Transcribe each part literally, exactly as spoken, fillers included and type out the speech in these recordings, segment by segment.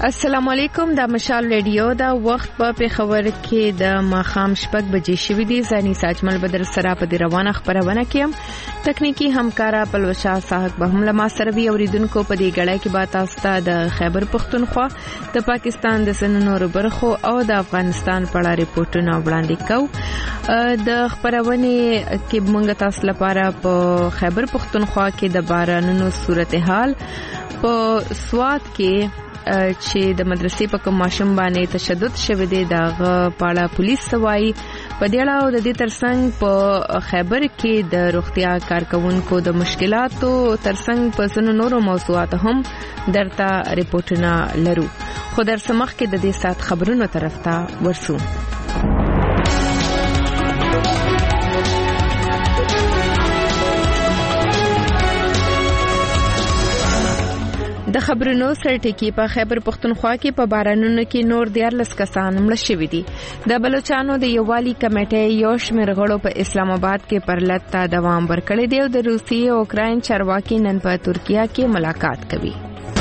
السلام علیکم. د مشال ریډیو دا وخت په پیښور کې د ماخام شپږ بجې شوې دي. زانی ساجمل بدر سره په دې روانه خبرونه کیم. تکنیکی همکارا پلوشا صاحب به هم لما سره وی اوریدونکو په دې غړای کې با تاسو ته د خیبر پختونخوا د پاکستان د سننور برخو او د افغانستان په اړه ریپورتونه وړاندې کوو. د خبرونه کې موږ تاسو لپاره په خیبر پختونخوا کې د بارانونو صورتحال په سواد کې چې د مدرسې په کوم ماشوم باندې تشدد شوه دی دغه پاړه پولیس سوای په دې اړه او د دې ترڅنګ په خیبر کې د روغتیا کارکونکو د مشکلاتو ترڅنګ په ځینو نورو موضوعات هم درته ریپورتونه لرو. خو در سمخ کې د دې سات خبرونو طرف ته ورسو. د خبرونو سرټکی په خیبر پختونخوا کې په بارانونو کې نور دیارلس کسان مړه شوي دي. د بلوچستان د یووالي کمیټې یو شمېر غړو په اسلام آباد کې پرلط ته دوام ورکړی دی او د روسیې او اوکراین چارواکي نن په ترکیه کې ملاقات کوي.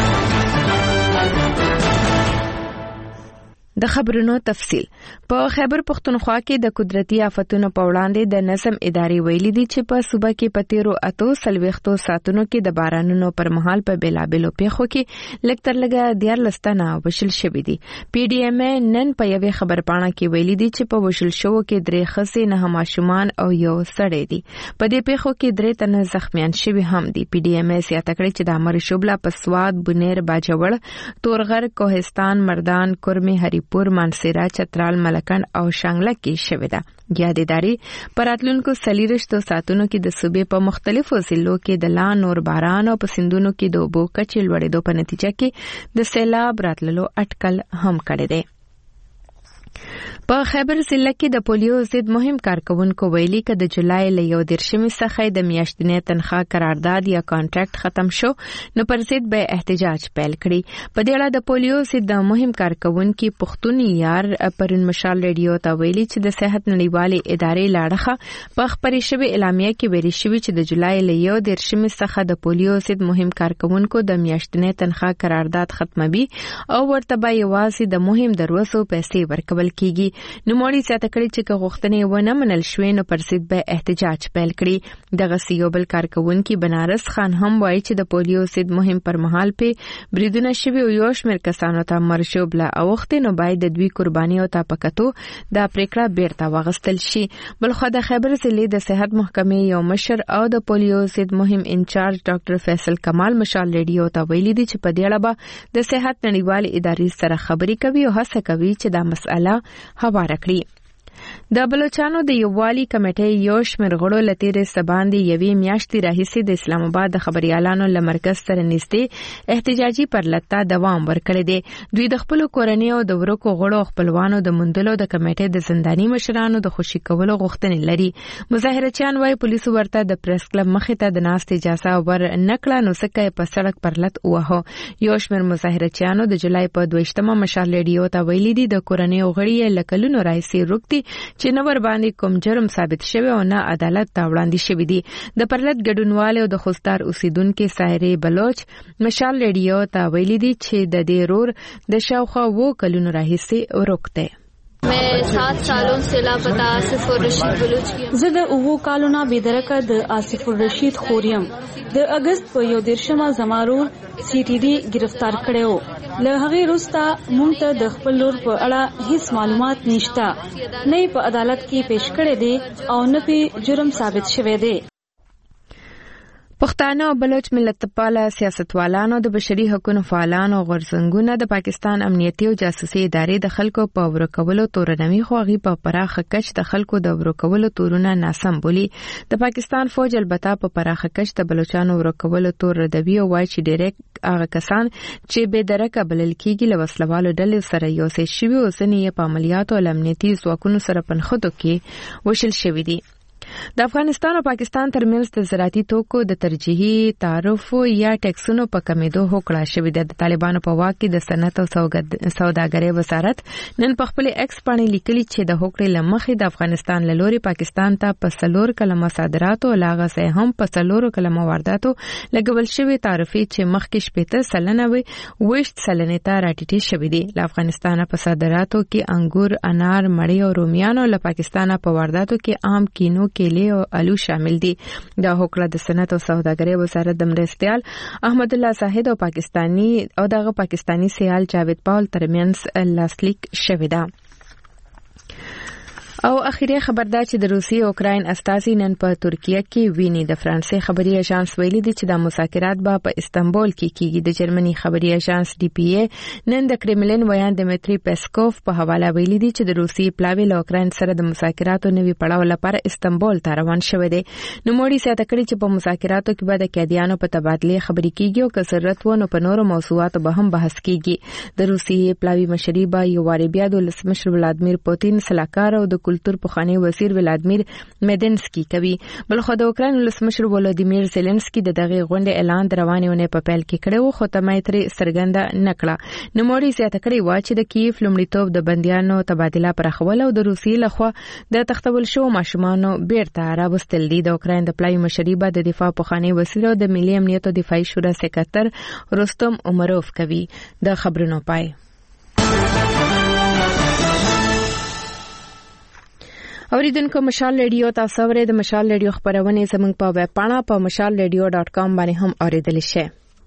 د خبرونو تفصیل. په خیبر پختونخوا کې د قدرتي آفتونو په وړاندې د نظم ادارې ویلي دي چې په صوبه کې په تیرو اتو سلويختو ساتونو کې د بارانونو پر مهال په بیلابلو پیښو کې لږ تر لږه دیارلس تنه وشل شوي دي. پی ډي ایم نن په یوې خبرپاڼه کې ویلي دي چې په وشل شوو کې درې ښځې نه ماشومان او یو سړی دي. په دې پیښو کې درې تنه زخمیان شوي هم دي. پی ډي ایم زیاته کړې چې د امر شوبلا په سواد بنیر باجوړ تورغر کوهستان مردان کرمي هری پور مانسیرا چترال ملکن او شانګله کې شوې ده. یادېداري پراتلونکو سلیرشتو ساتونو کې د صوبې په مختلفو ضلعو کې د لا نور باران او په سندونو کې د اوبو کچې لوړېدو په نتیجه کې د سیلاب راتللو اټکل هم کړی دی. په خیبر ضلع کې د پولیو ضد مهم کارکونکو ویلي چې د جولای له یو دیرشمې څخه د میاشتنۍ تنخواه قرارداد یا کانټراکټ ختم شو نو پر ضد به احتجاج پیل کړي. په دې اړه د پولیو ضد د مهم کارکونکو پښتون یار پرون مشال ریډیو ته ویلي چې د صحت نړیوالې ادارې لاړه په خبرې شوی اعلامیه کې ویلي شوی چې د جولای له یو دیرشمې څخه د پولیو ضد مهم کارکونکو د میاشتنۍ تنخواه قرارداد ختموي او ورته به یوازې د مهم دروازو پیسې ورکول کیږي. نو موري زیاته کړي چې غوښتنې ونه منل شوې نو پر ضد به احتجاج پیل کړي. دغه سیوبل کارکونکو بنارس خان هم وایي چې د پولیو ضد مهم پر مهال په بریدونه شوي او یو شمېر کسانو ته مرشوبله اوختې نو باید د دوی قرباني او تاپکتو د پریکړه بیرته واغستل شي. بلخو د خیبر ضلع د صحت محکمې یو مشر او د پولیو ضد مهم انچارج ډاکټر فیصل کمال مشال ریډیو ته ویلي دي چې په دې اړه به د صحت نړیوالې ادارې سره خبرې کوي او هڅه کوي چې دا مسأله هواره کړي. د بلوچستان د یووالي کمیټې یو شمېر غړو لتیرې سباندې یوې میاشتې راهیسې د اسلام آباد د خبريالانو له مرکز سره نږدې احتجاجي پرلطه دوام ورکړی دی. دوی د خپل کورنۍ او د ورکو غړو خپلوانو د مندلو د کمیټې د زنداني مشرانو د خوشي کولو غوښتنې لري. مظاهرچیان وايي پولیس ورته د پریس کلب مخې ته د ناستې اجازه ور نکړه نو سکه په سړک پرلط وهو. یو شمېر مظاهرچیانو د جولای په دویشتمه مشال ریډیو ته ویلي دي د کورنۍ غړي لکلونو راځي روکتي چې نو ور باندې کوم جرم ثابت شوی او نه عدالت ته وړاندې شوی دی. د پرلط ګډونوال او د خوستار اوسیدونکو سایره بلوچ مشال ریډیو ته ویلي دي چې د دې رور د شاوخوا وو کلونو راهیسې وروکته. मैं सात सालों से लापता आसिफ और रशीद बलूच की زه د اوو کالونه بېدرکه د آصف الرشید خوریم. د اگست په یو دیرشمه زمارور سی ټي ډي گرفتار کړو. له هغې وروسته مونږ ته د خپل لور په اړه هیڅ معلومات نشته. نه په عدالت کې پیش کړی دی او نه په جرم ثابت شوی دی. پښتانه او بلوچ ملتپاله سیاستوالانو د بشري حقوقو فعالانو غورځنګونو د پاکستان امنیتي او جاسوسي ادارې د خلکو په ورکولو تورنوي خوغي په پراخه کچ د خلکو د ورکولو تورونه ناسم بولی. د پاکستان فوج البته په پراخه کچ د بلوچستان ورکولو تور ردوي او وايي چې ډیرک هغه کسان چې به درکه بلل کیږي له وسلوالو ډلې سره یو څه شوی او ځنې په عملیاتو او امنیتي ځواکونو سره پنځخدو کې وشل شوی دي. د افغانستان او پاکستان ترمنځ د زراعتي توکو د ترجیحي تعرف یا ټیکسونو په کمیدو هوکړه شوې ده. د طالبانو په واک کې د صنعت او سوداګرۍ وزارت نن په خپل ایکس باندې لیکلي چې د هوکړې لمخې د افغانستان له لوري پاکستان ته په سلور کلمه صادراتو لاغه سه هم په سلور کلمه وارداتو لګول شوی تعرفي چې مخکې شپږ سلنه وي وشت سلنه ته راټیټې شوې دي. له افغانستان په صادراتو کې انګور، انار، مړی او رومیان او له پاکستان په وارداتو کې عام کینو، کیلې او الو شامل دي. دا هوکړه د صنعت او سوداګرۍ وزارت د مرستيال احمد الله زاهد او پاکستانی او دغه پاکستانی سیال جاوید پاول ترمنځ لاسلیک شوې ده. او اخیری خبر دا چې د روسي او اوکراین استازي نن په ترکیه کې ویني. د فرانسې خبري اژانس ویلي دي چې د مذاکرات به په استنبول کې کیږي. د جرمني خبري اژانس ډي پی ای نن د کرملین ویان دمیتری پیسکوف په حواله ویلي دي چې د روسي پلاوی له اوکراین سره د مذاکراتو نوي پړاو لپاره استنبول ته روان شوی دی. نو موړي ساته کړی چې په مذاکراتو کې به د قیدیانو په تبادله خبري کیږي او که ضرورت ونه په نورو موضوعاتو به هم بحث کیږي. د روسي پلاوی مشري به یو واری بیا د ولسمشر ولادمیر پوتین سلاکار او د کلتور پخوانی وزیر ولادمیر مدنسکی کوي. بل خو د اوکراین ولسمشر ولادیمیر زيلنسکي د دغه غونډې اعلان دروانونه په پیل کې کړو خو تمایتري سرګنده نکړه. نو موړي زیاته کړی و چې د کیف لومړیتوب د بنديانو تبادله پرخول او د روسي لخوا د تختول شو ماشومانو بیرته راوستل دي. د اوکراین د پلای مشري به د دفاع پخوانی وزیر او د ملي امنیت او دفاعي شورا سکرټر رستم عمروف کوي. د خبرونو پای اوریدونکو مشال ریډیو تاسو ورې د مشال ریډیو خبرونه زموږ په ویب پاڼه په مشال ریډیو ډاټ کام باندې هم اوریدل شئ.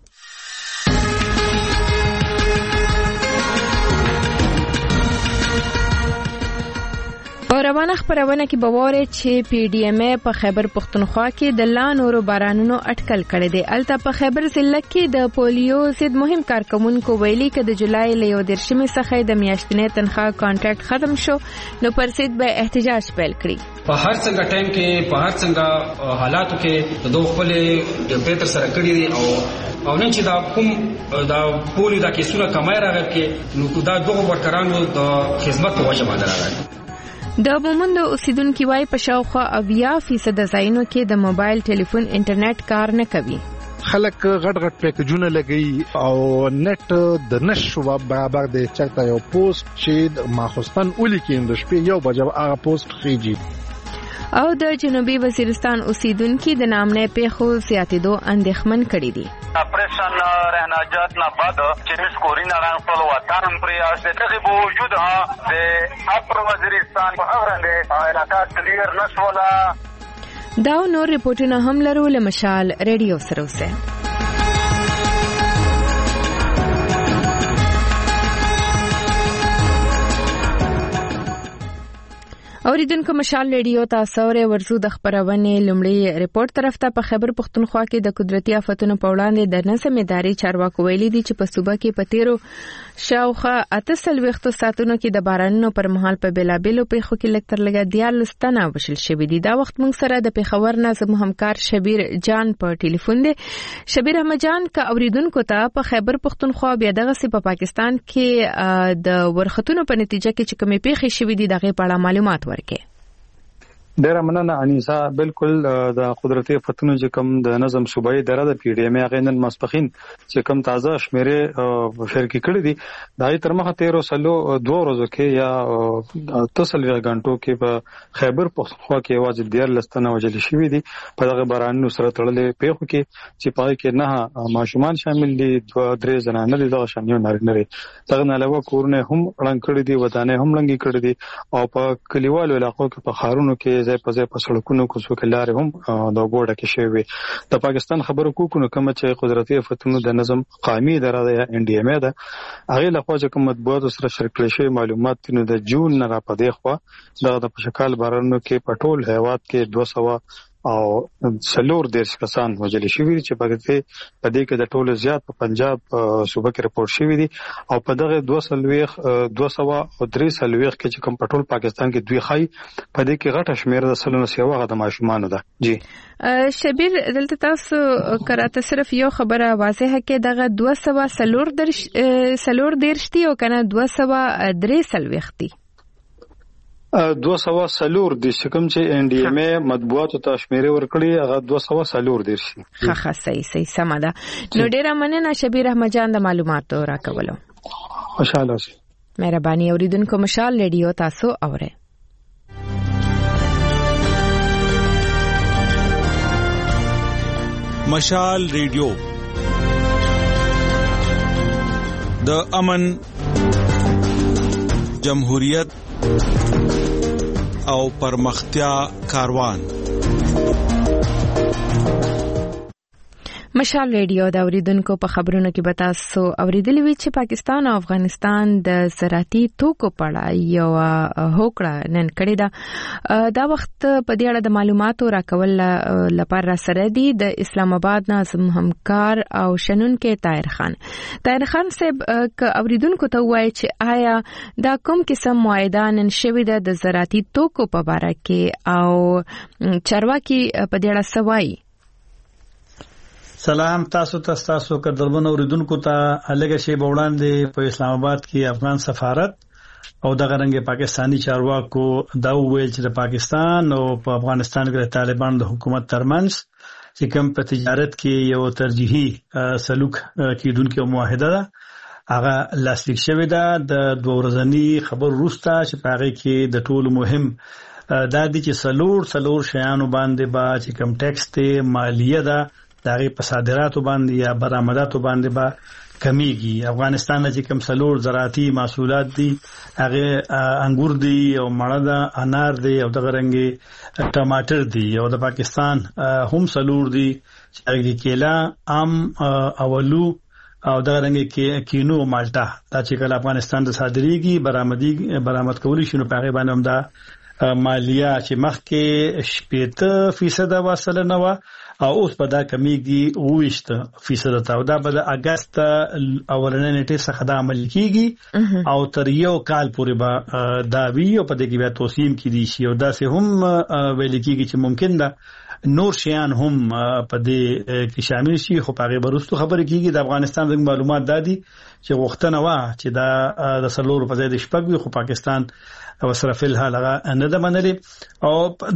روانه خبرونه کې بواره چې پی ډی ایم ای په خیبر پختونخوا کې د لا نورو بارانونو اټکل کړی دی. الته په خیبر ضلع کې د پولیو ضد مهم کارکونکو ویلي چې د جولای له یو دیرشمې څخه د میاشتنې تنخواه کانټریکټ ختم شو نو پرسید به احتجاج پیل کړي. په هر څنګه ټایم کې په هر څنګه حالاتو کې د دوه خپل ډیپټر سره کړی دي او او نن چې دا کوم دا پولیو دا کیسونه کمای راغلی کې نو دا دوه ورکرانو د خدمت په وجه باندې راغلی. د مومند اوسیدونکو وايي په شاوخوا اویا فیصد ځایونو کې د موبایل ټلیفون انټرنیټ کار نه کوي. خلک غټ غټ پیکجونه لګي او نت د نشو برابر د چرته یو پوسټ چې د ماخستان اولی کې د شپې یو بجو هغه پوسټ خيږي. او د جنوبي وزیرستان اوسیدونکو د نامنه پیښو زیاتېدو اندېښمن کړي دي. اپریشن رهناجات نه بعد چې سکورین رنګ په وطن پر اساسه به وجود ها د اپر وزیرستان په اړه علاقات کلیر نشولا. دا نور ریپورتونه هم لرو له مشال ریډیو سره اوسه. اوریدونکو مشال ریډیو تاسو ورې ورزو د خبرونه لومړی ریپورت طرف ته په خیبر پختونخوا کې د قدرتي آفتونو په وړاندې د نظم اداري چارواکو ویلي دي چې په صوبه کې په تیرو شاوخه اته وختو ساتونو کې د بارانونو پر مهال په بیلابیلو پیښو کې لکتر لګا دیال ستنه وشل شوې دي. دا وخت موږ سره د پیښور نظم همکار شبیر جان په ټلیفون دی. شبیر احمد جان کا اوریدونکو ته په خیبر پختونخوا بیا دغه سي په پاکستان کې د ورختونو په نتیجه کې چې کومې پیښې شوې دي دغه په اړه معلومات ورکړي. ډیره مننه انیسا. بالکل د قدرتي فتونو چې کوم د نظم صوبایي اداره د پی ډی ایم غینن مسپخین چې کوم تازه شمیره شرکی کړی دي دای تر مخه تیرو سلو دوه ورځو کې یا تسلوي غنټو کې په خیبر پختونخوا کې واجب دیر لستنه وجل شوې دي په دغه بارانونو سره تړلې پیښو کې چې پای کې نه ماشومان شامل دي دوه درې زنانه دي دغه شانیو نارینه لري. دغه علاوه کورونه هم رنګ کړی دي ودانې هم رنګي کړی دي او په کلیوالو علاقو کې په خارونو کې ځای په ځای په سړکونو کوڅو کې لارې هم د ګوډه کې شوی. د پاکستان خبرو کوکو کوم چې قدرتي فتونو د نظم قائمي اداره د ان ډي ام ای ده هغه لخوا چې کوم مطبوعات سره شریک شوی معلومات نو د جون نه را پدې خو د پشکال بارانو کې پټول هیواد کې دوه سوه او سلور دیرش کسان وجل شوی چې پکې په دې کې د ټولو زیات په پنجاب صوبه کې رپورټ شوی دي او په دغه دوه سلويخ دوه سوه او درې سلويخ کې چې کوم پټول پاکستان کې دوی خای په دې کې غټه شمیر د سلونو سیوغه د ماشومان ده. جی شبیر دلته تاسو کراته صرف یو خبره واضحه کې دغه دوه سوه سلور درش سلور دیرشتي او کنه دوه سوه درې سلويخ دي. دوه سوه څلور د شکم چې ان ډي ام ای مطبوعاتو ته شمیره ورکړي هغه دوه سوه څلور دي شي. ښه ښه صحیح صحیح سم ده. نو ډیره مننه شبیر احمد جان د معلوماتو راکولو. خوشاله اوسئ. مهرباني. اوریدونکو مشال ریډیو تاسو اوره. مشال ریډیو د امن، جمهوریت او پرمختیا کاروان. مشال ریډیو د اوریدونکو په خبرونو کې به تاسو اوریدلی وي چې پاکستان او افغانستان د زراعتي توکو په اړه یو هوکړه نن کړې ده. دا وخت په دې اړه د معلوماتو راکول لپاره سره دی د اسلام آباد ناظم همکار او شنونکو طاهر خان. طاهر خان صاحب ک اوریدونکو ته وایي چې آیا دا کوم قسم معاهده نن شوې ده د زراعتي توکو په اړه کې او چارواکي په دې اړه سوای؟ سلام تاسو ته تاسو قدرمن اوریدونکو ته الګ شی وړاندې په اسلام آباد کې افغان سفارت او دغه رنګ پاکستانی چارواکو دا ویل چې د پاکستان او په افغانستان کې طالبان د حکومت ترمنځ چې کوم په تجارت کې یو ترجیحي سلوک کېدونکو معاهده ده هغه لاسلیک شوې ده. د دوه ورځنی خبر وروسته چې په هغه کې د ټولو مهم دا دي چې سلور سلور شیانو باندې با چې کوم ټیکس ته مالیه ده دغه په صادراتو باندې یا برآمداتو باندې با کمیږي. افغانستان چې کوم سلور زراعتي محصولات دي هغه انګور دي او مړه ده، انار دي او دغه رنګي ټماټر دي. او د پاکستان هم سلور دي چې هغه کېلا، ام، اولو او دغه رنګ کې کینو او مالټا دا چې کله افغانستان د صادريږي برآمدي برآمد کولی شي نو په هغه باندې هم دا مالیه چې مخکې شپږ فیصد واسطه نه و او اوس په دا کمیږي ویشت فیصد ته او دا به د اگست اولنې نیټه څخه د عمل کیږي او تر یو کال پورې به دا وی او په دې کې بیا توسیم کیږي شي او دا سه هم ویل کیږي چې ممکن ده نور شیان هم په دې کې شامل شي. خو په هغه برستو خبرې کیږي د افغانستان د معلومات دادي چې وختونه وا چې دا د سلور په ځای د شپږ وي خو پاکستان او سره فل حال هغه نه ده منلي او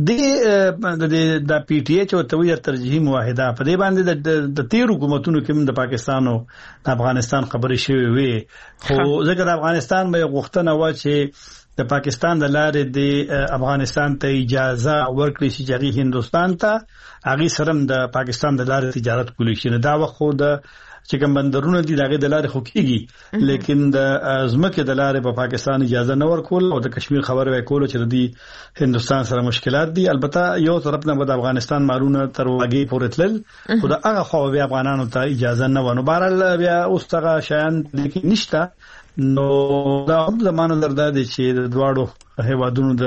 د د پی ټی ایچ او تویر ترجیحي معاهده په دې باندې د تیر حکومتونو کې د پاکستان او د افغانستان خبرې شوې وي. خو ځکه د افغانستان به وختونه وا چې د پاکستان د لارې د افغانستان ته اجازه ورکړي چې جری هندستان ته هغه سره د پاکستان د لارې تجارت کولی شي. دا وخت خو د چې کوم بندرونه دي دغه د لارې خو کیږي لیکن د ازمکه د لارې په پاکستان اجازه نه ورکول او د کشمیر خبره وکول چې د هندستان سره مشکلات دي. البته یو طرف نه د افغانستان مارونه تر واګي پورې تلل خو دا هغه خو بیا افغانانو ته اجازه نه ونه بهرال بیا اوس څنګه شایان لیکن نشته. نو دا هم زمانه درده دي چې د دواړو هیوادونو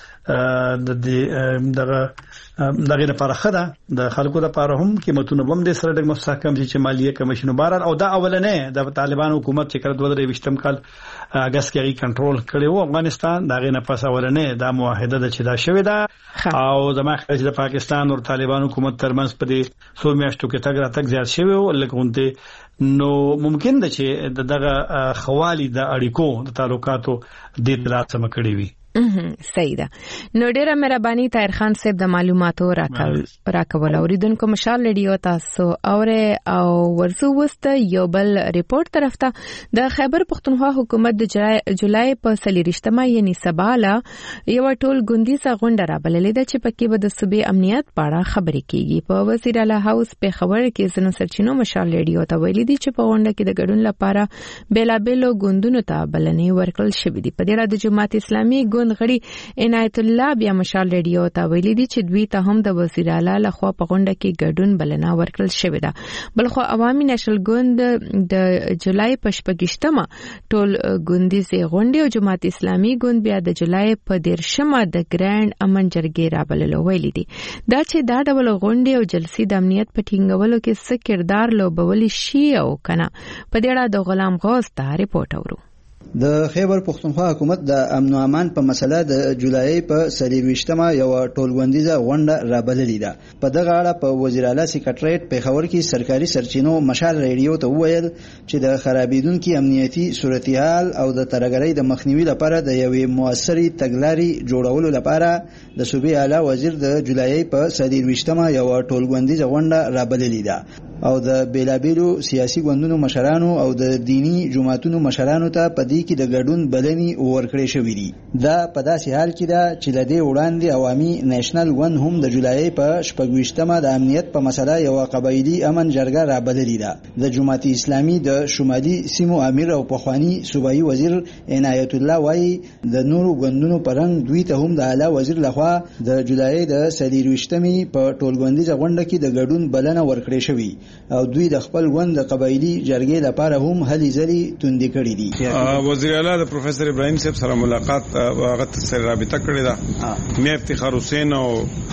د د دغه دغه لپاره خده د خلکو لپاره هم قیمتونه بم د سره د مستحکم چې مالیه کمیشن باران او دا اولنې د طالبان حکومت چې کړه دوه درې وشتم کال اگست کې کنټرول کړي وو افغانستان دغه نه پس اولنې دا معاهده د چې دا شوې ده او د مخکې د پاکستان او طالبان حکومت ترمنځ په دې څو میاشتو کې تګ راتګ زیات شوی او لکه نو ممکن ده چې دغه خوالي د اړیکو د تعلقاتو د تلاش مکړي وي. صحیح ده. نو ډیره مهرباني طاهر خان صاحب د معلوماتو راکول. اوریدونکو مشال ریډیو تاسو اوره او ورسو وست یو بل ریپورت طرف ته د خیبر پختونخوا حکومت د جولای په سلیریشتمه یعنی سباله یو ټول ګوندیزه غونډه را بللې ده چې پکې به د صوبې امنیت په اړه خبرې کیږي. په وزیر اعلی هاوس په خبر کې زنو سرچینو مشال ریډیو ته ویلي دي چې په غونډه کې د ګډون لپاره بیلابېلو ګوندونو ته بلنې ورکړل شوې دي. په دې اړه د جماعت اسلامي ګوند غړي عنایت الله بیا مشال ریډیو ته ویلي دي چې دوی ته هم د وزیر اعلی لخوا په غونډه کې ګډون بلنه ورکړل شوې ده. بلخو عوامي نشل ګوند د جولای په شپږشتمه ټول ګوندیزه غونډه او جماعت اسلامي ګوند بیا د جولای په دیرشمه د ګرانډ امن جرګې را بللو ویلي دي دا چې دا ډول غونډه او جلسې د امنیت په ټینګولو کې څه کردار لوبولی شي او کنه. په دې اړه د غلام غوث ته ریپورت اورو. د خیبر پښتونخوا حکومت د امن او امان په مسله د جولای په څلرویشتمه یو ټولغونډیزه غونډه رابللې ده. په دغه اړه په وزیر اعلی سکریټریټ پیښور کې سرکاري سرچینو مشال ریډیو ته وویل چې د خرابېدونکو امنیتي صورتحال او د ترګرۍ د مخنیوي لپاره د یوې موثرې تګلارې جوړولو لپاره د صوبې اعلی وزیر د جولای په څلرویشتمه یو ټولغونډیزه غونډه رابللې ده او د بیلابیلو سیاسي ګوندونو مشرانو او د دینی جماعتونو مشرانو ته په دې کې د ګډون بلنې ورکړې شوې دي. دا په داسې حال کې ده چې لدې وړاندې عوامي نېشنل ګوند هم د جولای په شپږویشتمه د امنیت په مسله یو قبایلی امن جرګه رابللې ده. د جماعت اسلامي د شمالي سیمو امیر او پخوانی صوبایي وزیر عنایت الله وایي د نورو ګوندونو پرنګ دوی ته هم د اعلی وزیر لخوا د جولای د څلرویشتمې په ټولغونډیزه غونډه کې د ګډون بلنه ورکړې شوې او دوی د خپل غوند د قبایلی جرګې لپاره هم هلې ځلې توندې کړې دي. وزیر اعلی د پروفیسور ابراهیم صاحب سره ملاقات هغه سره رابطه کړې ده. مې افتخار حسین او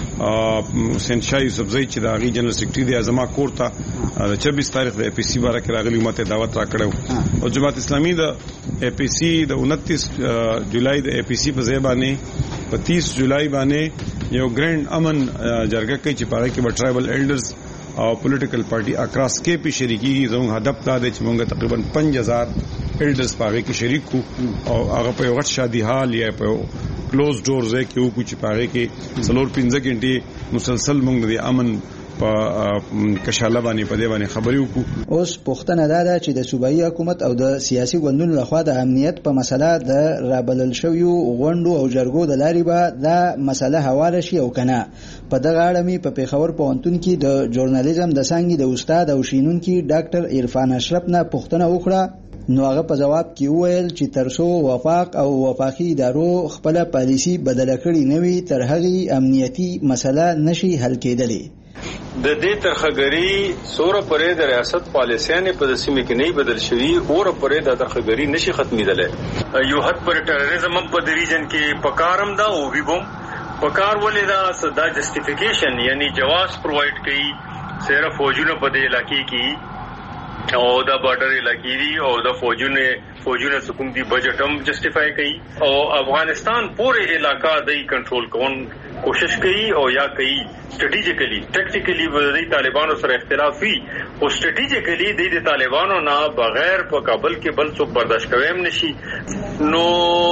حسین شاه یوسفزئی چې د هغه جنرال سیکریټری د اعظم کور ته د چوبیس تاریخ د اي پي سي باره کې راغلی ماته دعوت راکړو او جماعت اسلامي د اي پي سي د انتیس جولای د اي پي سي په ځای باندې په تیس جولای باندې یو ګرانډ امن جرګه کې چې پاره کې ټرایبل ایلډرز او پولیټیکل پارټي اکراس کې په شریکي زموږ هدف دا دی چې موږ تقریبا پنځه هزار ایلډرز پاره کې شریک وو او هغه په یو غټ شادي حال یا په کلوز ډور ځای کې وو چې پاره کې څلور پنځه غنټې مسلسل موږ د امن په کشاله باندې په دې باندې خبرې وکړو. اوس پوښتنه دا ده چې د صوبایي حکومت او د سیاسي ګوندونو لخوا د امنیت په مسله د رابلل شویو غونډو او جرګو د لارې به دا مسله حواله شي او کنه. په دغه اړه مې په پیښور پوهنتون کې د ژورنالیزم د څانګې د استاد او شینونکي ډاکټر عرفان اشرف نه پوښتنه وکړه نو هغه په جواب کې وویل چې ترڅو وفاق او وفاقي ادارو خپل پالیسی بدله کړي نه وي تر هغه امنیتي مسله نشي حل کېدلی. د دې ترخګری سوره پرې د ریاست پالیسیانه په سیمه کې نه بدل شوی او پرې د ترخګری نشي ختمېدل. یو حد پر ټیرریزم په د ریجن کې پکارم دا او وی بم پکار ولې دا صدا جسټیفیکیشن یعنی جواز پرووایډ کړي صرف فوجونه په دې علاقې کې او دا بارډر علاقې دي او دا فوجونه فوجونه حکومت دی بجټ هم جسټیفای کړي او افغانستان پورې علاقہ دای کنټرول کون کوشش کوي او یا کوي سټریټیجیکلی ټیکټیکلی د طالبانو سره اختلاف وي او سټریټیجیکلی د طالبانو نه بغیر په کابل کې بل څوک برداشت کوي هم نشي. نو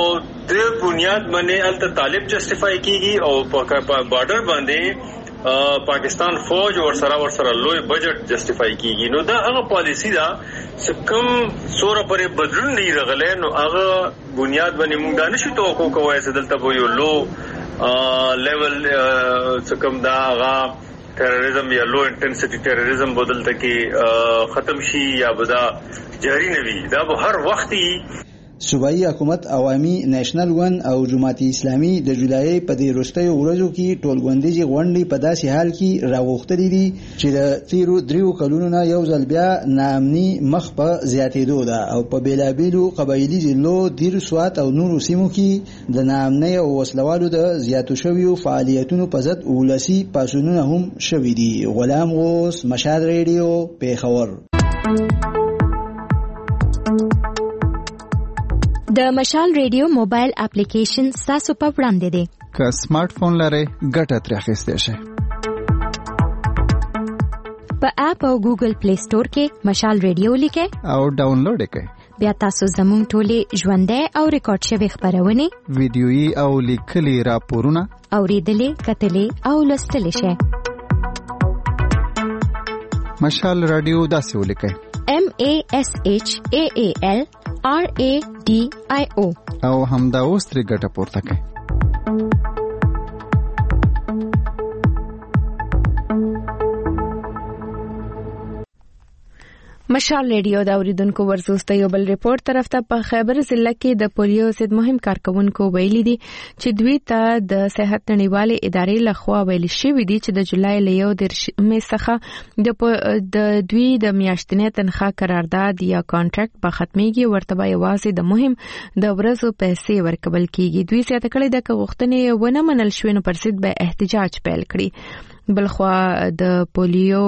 د بنیاد باندې الته طالب جسټیفای کیږي او په بارډر باندې پاکستان فوج اور سره ور سره لوی بجټ جسټیفای کیږي. نو دا هغه پالیسی دا سکم سوره پرې بدلون نه رغلې نو هغه بنیاد باندې موږ دا نشو توقع کوی چې دلته به یو لو لیول سکم دا هغه ټیرریزم یا لو انټنسټی ټیرریزم بدلته کې ختم شي یا بدا جاری نه وي. دا به هر وخت صوبایي حکومت عوامي نېشنل ګوند او جماعت اسلامي د جولای په دې وروستیو ورځو کې ټولغونډیزې غونډې په داسې حال کې راغوښتلې دي چې د تیرو دریو کلونو نه یو ځل بیا ناامني مخ په زیاتېدو ده او په بیلابیلو قبایلي ضلعو دیر سوات او نورو سیمو کې د ناامنۍ او وسلوالو د زیاتو شویو فعالیتونو په ضد ولسي پاڅونونه هم شوي دي. غلام غوث، مشال ریډیو، پیښور. د مشال ریډیو موبایل اپلیکیشن تاسو په وړاندې دی. که سمارټ فون لرئ ګټه ترې اخیستی شئ. په اپ او ګوګل پلی سٹور کې مشال ریډیو لیکئ او ډاونلوډ یې کړئ. بیا تاسو زموږ ټولې ژوندۍ او ریکارډ شوي خبرونه ویډیويي او لیکلي راپورونه اوریدلې کتلې او لوستلې شئ. مشال رادیو داسې ولیکئ M A S H A A L R A D I O او همدا اوس ترې ګټه پورته کړئ. مشال ریډیو د اوریدونکو ورزوسته یو بل ریپورت طرف ته په خیبر ضلع کې د پولیو ضد مهم کارکونکو ویلي دي چې دوی ته د صحت نړیوالې ادارې لخوا ویل شوی دي چې د جولای له یو دیرشمې څخه د دوی د میاشتنۍ تنخواه قرارداد یا کانټراکټ په ختمېږي ورته به یوازې د مهم د ورځو پیسې ورکول کیږي. دوی زیاته کړې ده چې غوښتنې ونه منل شوې نو پر ضد به احتجاج پیل کړي. بلخوا د پولیو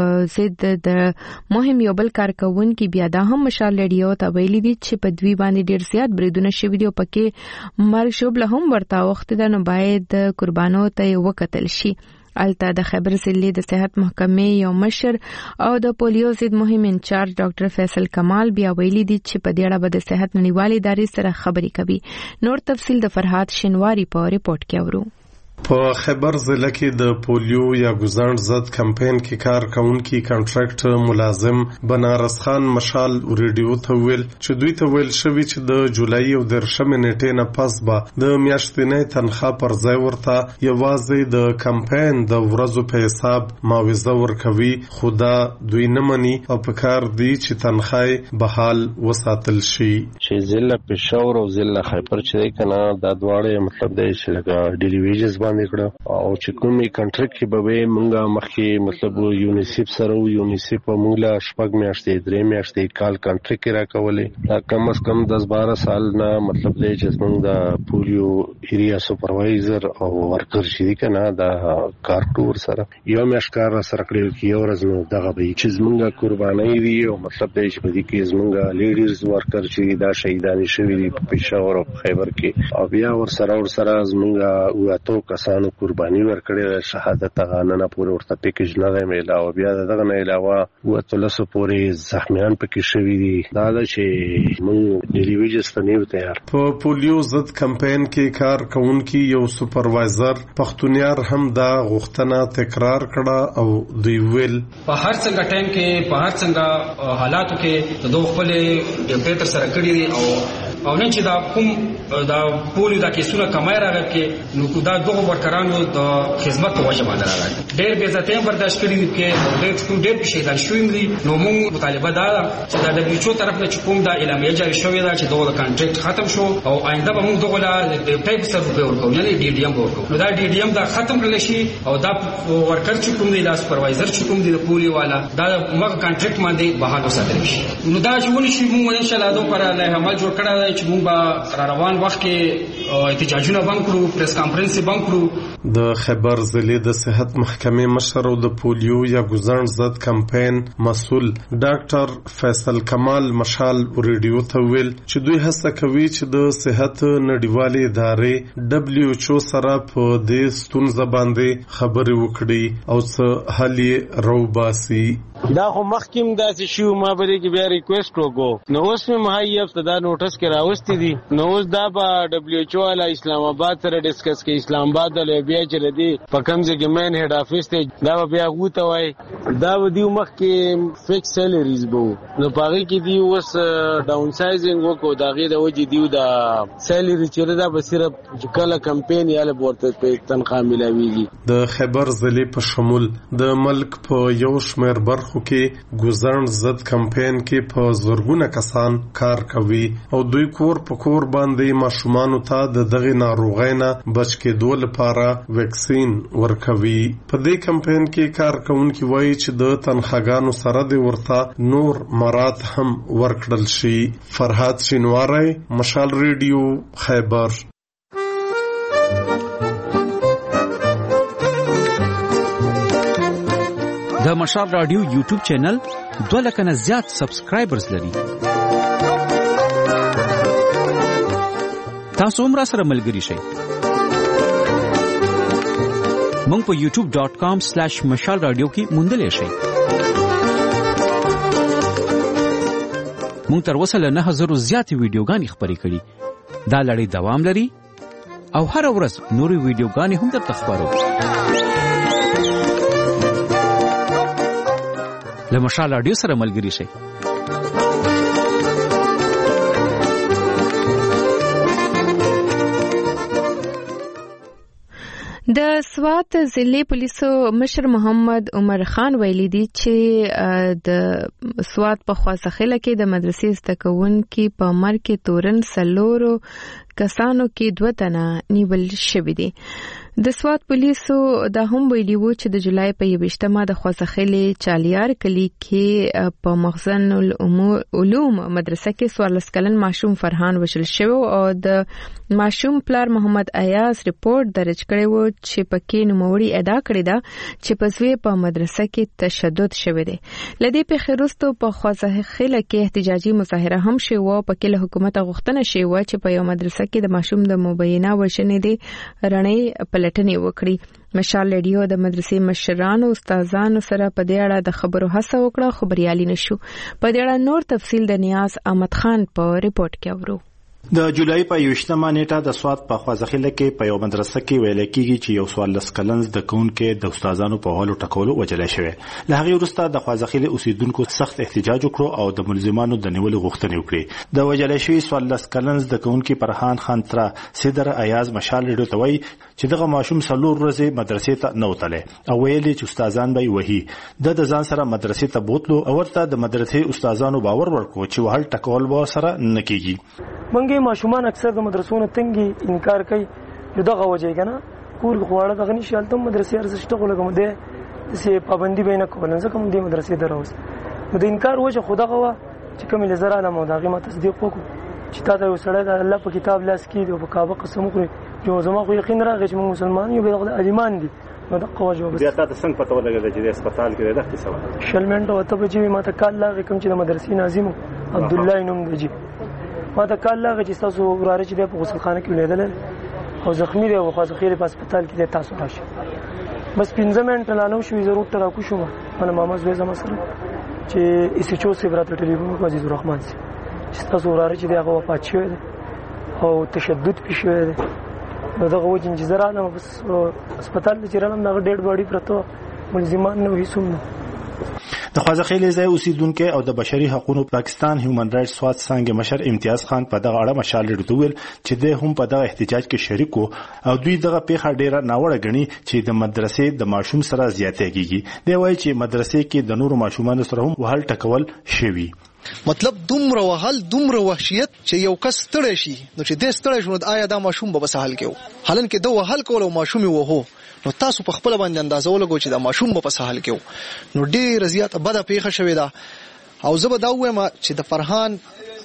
ضد د مهم یو بل کارکونکو بیا د هم مشال رادیو ته ویلي دي چې په دوی باندې ډیر زیات بریدونه شوي دي او پکې مرګ شوبله هم ورته وخت ده، نو باید قربانو ته وکتل شي. الته د خیبر ضلع د صحت محکمې یو مشر او د پولیو ضد مهم انچارج ډاکټر فیصل کمال بیا ویلي دي چې په دې اړه به د صحت نړیوالې ادارې سره خبرې کوي. نور تفصیل د فرحات شینواری په ریپورت کې اورو. په خیبر ضلع کې د پولیو یا ګوزاڼ ضد کمپاین کې کار کوونکي کنټراکټ ملازم بنارس خان مشال ریډیو ته ویل چې دوی ته ویل شوی چې د جولای او درشمې نیټې نه پس به د میاشتنۍ تنخواه پر ځای ورته یوازې د کمپاین د ورځو په حساب معاوضه ورکوي، خو دا دوی نه مني او په کار دي چې تنخواه بحال وساتل شي. چې ضلع پېښور او ضلع خیبر چې کنه دا دواړه مطلب دی چې لکه ډیلی ویجز باندې کړه او چې کومي کنټریکټ کې به مونږه مخکې مطلب یونیسیف سره یونیسیف مونږ لا شپږ میاشتې درې میاشتې کال کنټریکټ کې راکولې، دا کم از کم دس بارہ سال نه مطلب دی چې مونږ د پولیو ایریا سپروایزر او ورکر شي کنه دا کارټور سره یو میاشت کار سره کړی کې یو ورځ نو دغه به چې مونږه قرباني دي او مطلب دی چې په دې کې مونږه لیډیز ورکر چې دا شهیدان شوي دي په پېښور او خیبر کې او بیا ور سره ور سره مونږه واتو کسانو قرباني ورکړي، شهادت غاننه پورې ورته پیکیج نه دی میلا او بیا دغه نه علاوه وتلسو پورې زخمیان پکې شوي دي. دا چې موږ ډیلی ویجز ته نیو تیار. په پولیو ضد کمپاین کې کار کوونکی یو سپروایزر پښتونیار هم دا غوښتنه تکرار کړه او دوی ویل په هر څنګه ټایم کې په هر څنګه حالاتو کې د دوه خپل ډیپټر سره کړی دي او او نن چې دا کوم دا پولیو دا کیسونه کمای راغلی کې نو دا دغه ورکرانو د خدمت په وجه باندې راغلی ډېر بې عزتۍ برداشت کړي دي کې ډېر کوم ډېر شهیدان شوي دي. نو موږ مطالبه دا چې دا د دبليو ایچ او طرف نه چې کوم دا اعلامیه جاری شوې ده چې دغه کانټریکټ ختم شو او آینده به موږ دغه لا ټایپ سره په ورکو نه ډي ډي ایم ورکو نو دا ډي ډي ایم دا ختم کړل شي او دا ورکر چې کوم دی دا سپروایزر چې کوم دی د پولیو والا دا موږ کانټریکټ باندې بحال وساتل شي. نو دا چې ونی شي موږ ان شاء الله دوه پر له عمل جوړ کړی چې موږ را روان وخت کې احتجاجونه بند کړو، پریس کانفرنس بند کړو. د خیبر ضلع د صحت محکمې مشر او د پولیو یا ګوزاڼ ضد کمپاین مسؤل ډاکټر فیصل کمال مشال ریډیو ته ویل چې دوی هڅه کوي چې د صحت نړیوالې ادارې دبليو ایچ او سره په دې ستونزه باندې خبرې وکړي او څه حل یې راوباسي. دا خو مخکیم داسې شو ما بری کې بیا ریکوست وکړو نو اوس مې مهیا ابتدا نوټس کې راوستي دي نو اوس دا به دبليو ایچ او له اسلام آباد سره ډیسکس کې اسلام آباد له بیا چې ردی په کوم ځای کې مین هډ افیس ته دا بیا غوته وای دا و دیو مخ کې فکس سیلریز بو نو پاره کې دی اوس ډاون سایزینګ وکړو دا غي د وجې دیو دا سیلری چې دا به صرف کله کمپاین یا له ورته په تنخواه ملاويږي. د خیبر ضلع په شمول د ملک په یو شمېر برخو کې ګوزاڼ ضد کمپاین کې په زورګونه کسان کار کوي او دوی کور په کور باندې ماشومان ته د دغه ناروغۍ نه بچ کېدو لپاره ویکسین ورکوي. په دې کمپاین کې کار کوونکي وایي چې د تنخواګانو سره د ورته نور مراد هم ورکړل شي. فرحات شینواری، مشال ریډیو، خیبر. د مشال رادیو یوټیوب چینل دوه لک نه زیات سبسکرایبرز لري. تاسو هم را سره ملګري شئ. مونږ په یوټیوب ډاٹ کام سلیش مشال رادیو کې موندلی شئ. مونږ تر اوسه له نه هزارو زیاتې ویډیوګانې خپرې کړي. دا لړۍ دوام لري او هر ورځ نورې ویډیوګانې هم درته خپرو. له مشال رادیو سره ملګري شئ. د سوات ضلع پولیسو مشر محمد عمر خان ویلي دي چې د سوات په خواسخله کې د مدرسې زده کوونکي په مرګ کې تورن سلورو کسانو کې دوه تنه نیول شوي دي. د سوات پولیسو د هم ویلي و چې د جولای په یوشتمه د خوځخلې چالیار کلی کې په مخزن العلوم مدرسه کې څوارلس کلن ماشوم فرحان وشل شو او د ماشوم پلار محمد ایاز ریپورت درج کړی و چې پکې نوموړي ادا کړی دا چې په زوی په مدرسه کې تشدد شوی دی. لدې په خروستو په خوځخلې کې احتجاجي مظاهره هم شوه او په له حکومت غوښتنه شوه چې په یو مدرسه کې د ماشوم د مبینه وشنې دی رڼې پلټنې وکړي. مشال رادیو د مدرسې مشرانو او استادانو سره په دې اړه د خبرو هڅه وکړه خو بریالي نشو. په دې اړه نور تفصیل د نیاز احمد خان په ریپورت کې اورو. د جولای په یوشتمه نیټه د سوات په خوځخله کې په یو مدرسه کې ویل کېږي چې یو څوارلس کلن د کون کې د استادانو په حالو ټکولو وجلې شوی. له هغه وروسته د خوځخله اوسیدونکو سخت احتجاج وکړو او د ملزمانو د نیولو غوښتنه وکړه. د وجلې شوی څوارلس کلن د کون کې فرحان خان تر صدر ایاز مشال رډو ته وایي چې دغه ماشوم سلور ورځې مدرسې ته نه وتله او ویلي چې استادان به وਹੀ د د ځان سره مدرسې ته بوتلو او ورته د مدرسې استادانو باور ورکړو چې وهل ټکول به سره نه کیږي. منګي ماشومان اکثر د مدرسونو تنګي انکار کوي نو دغه وجه کنه کور خواړه دغه نشال ته مدرسې ارزښت غوړم ده سي پابندي بینه کول نه کوم د مدرسې دروس نو د انکار وجه خدغه وا چې کوم لزر علم او دغه ما تصدیق وکړو چې تا ته وسړی د الله په کتاب لاس کې دی او په کعبه قسم وکړي جو زما خو یقین راغی چې موږ مسلمان یو به عالمان دي نو د قواجو بیا تاسو څنګه پته ولګی چې د هسپتال کې د څه شلمنټ او ته به چې ما ته کال لا کوم چې د مدرسې ناظم عبد الله نوم دی ما ته کال لا چې تاسو وراره چې په غسلخانه کې ولیدل او زخمی دی او خاصه خیر په هسپتال کې تاسو راشي بس پنځه منټه لاله شو ضرورت تر کو شو انا ماما زوی زما سره چې اسی چو سي برات ټلیفون کو عزیز الرحمن سي چې تاسو وراره چې دی هغه وفات شوی او تشدد پېښ شوی دی نو دغه وجه چې زرانه بس هسپتال کې چیرې نه ډېډ باډي پرته ملزمان نو هیڅوم د خوځخلې ځای اوسیدونکو او د بشري حقوقو پاکستان هیومن رائټس واچ څنګه مشر امتیاز خان په دغه اړه مشال لري ویل چې د هم په دغه احتجاج کې شریک او دوی دغه پیښه ډیره ناوړه غني چې د مدرسې د ماشوم سره زیاتې کیږي دی وایي چې مدرسې کې د نورو ماشومانو سره هم وهل ټکول شوی. مطلب دومره وهل دومره وحشیت چې یو کس ستړی شي نو چې د ستړی شنو آیا دا ماشوم به بسهل کېو حالن کې د وهل کول او ماشوم وهو نو تاسو په خپل باندې اندازه ولګو چې دا ماشوم به بسهل کېو نو ډېر زیات بده پیښه شوې ده او زه به دا وایم چې د فرحان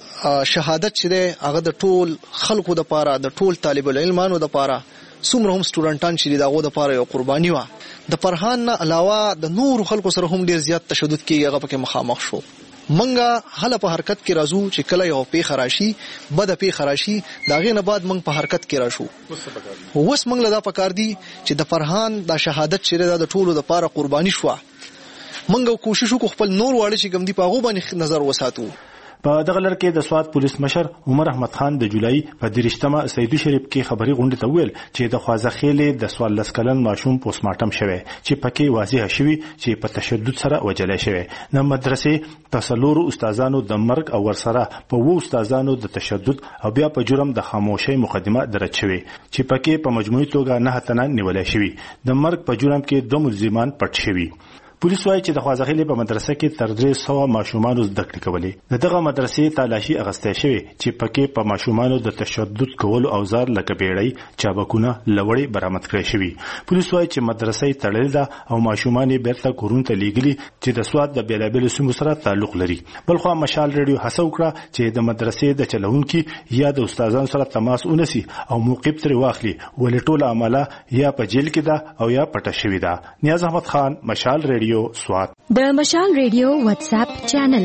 شهادت چې ده هغه د ټول خلکو د پاره د ټول طالب العلمانو د پاره څومره هم سټوډنټان چې دغه د پاره یو قرباني و د فرحان نه علاوه د نور خلکو سره هم ډېر زیات تشدد کیږي هغه پکې مخامخ شو. منګه هله په حرکت کې راځو چې کله یو پیښه راشي بده پیښه راشي داغه نه بعد منګ په حرکت کې راشو اوس منګ له دا پکار دي چې د فرحان د شهادت چې د ټولو د پاره قرباني شو منګه کوشش وکړو خپل نور واړي چې ګم دي په غو باندې نظر وساتو. په دغه لړ کې د سوات پولیس مشر عمر احمد خان د جولای په درشتمه سیدو شریف کې خبري غونډه ته ویل چې د خوازخېلې د څوارلس کلن ماشوم پوسټمارټم شوی چې پکې واضح شوی چې په تشدد سره وجلې شوی. د مدرسې تسلور استادانو د مرګ او ورسره په وو استادانو د تشدد او بیا په جرم د خاموشي مقدمه درج شوی چې پکې په مجموعي توګه نه هتنه نیولای شوی. د مرګ په جرم کې دوه ملزمان پټ شوی. پولیس وايي چې د خوازخېلې په مدرسه کې تر درې سوه ماشومان زده کړې کولې. دغه مدرسې تالاشي اغستې شوی چې پکې په ماشومانو د تشدد کولو اوزار لکه بیړۍ چابکونه لوړې برآمد کړې شوی. پولیس وايي چې مدرسې تړلې ده او ماشومان بیرته کورونو ته لیږلي چې د سواد د بیلابېلو سیمو سره تعلق لري. بلخو مشال رادیو هڅه وکړه چې د مدرسې د چلونکي یا د استادانو سره تماس ونیسي او موقف ترې واخلي ولې ټول عمله یا په جیل کې ده او یا پټه شوی ده. نیاز احمد خان مشال رادیو سوات. د مشال ریډیو واتس اپ چینل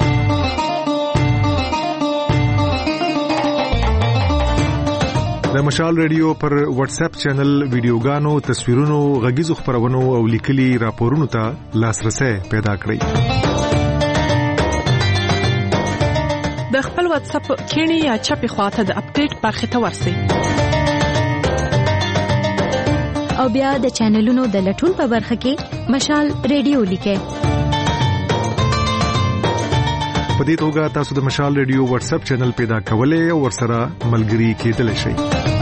د مشال ریډیو پر واتس اپ چینل ویډیوګانو تصویرونو غږیزو خبرونو او لیکلي راپورونو ته لاسرسي پیدا کړئ. د خپل واتس اپ کینی یا چپی خواته د اپډیټ برخه ته ورسئ او بیا د چینلونو د لټون په برخه کې مشال ریډیو لیکئ. په دې توګه تاسو د مشال ریډیو واتس اپ چینل پیدا کولای او ورسره ملګري کېدلی شئ.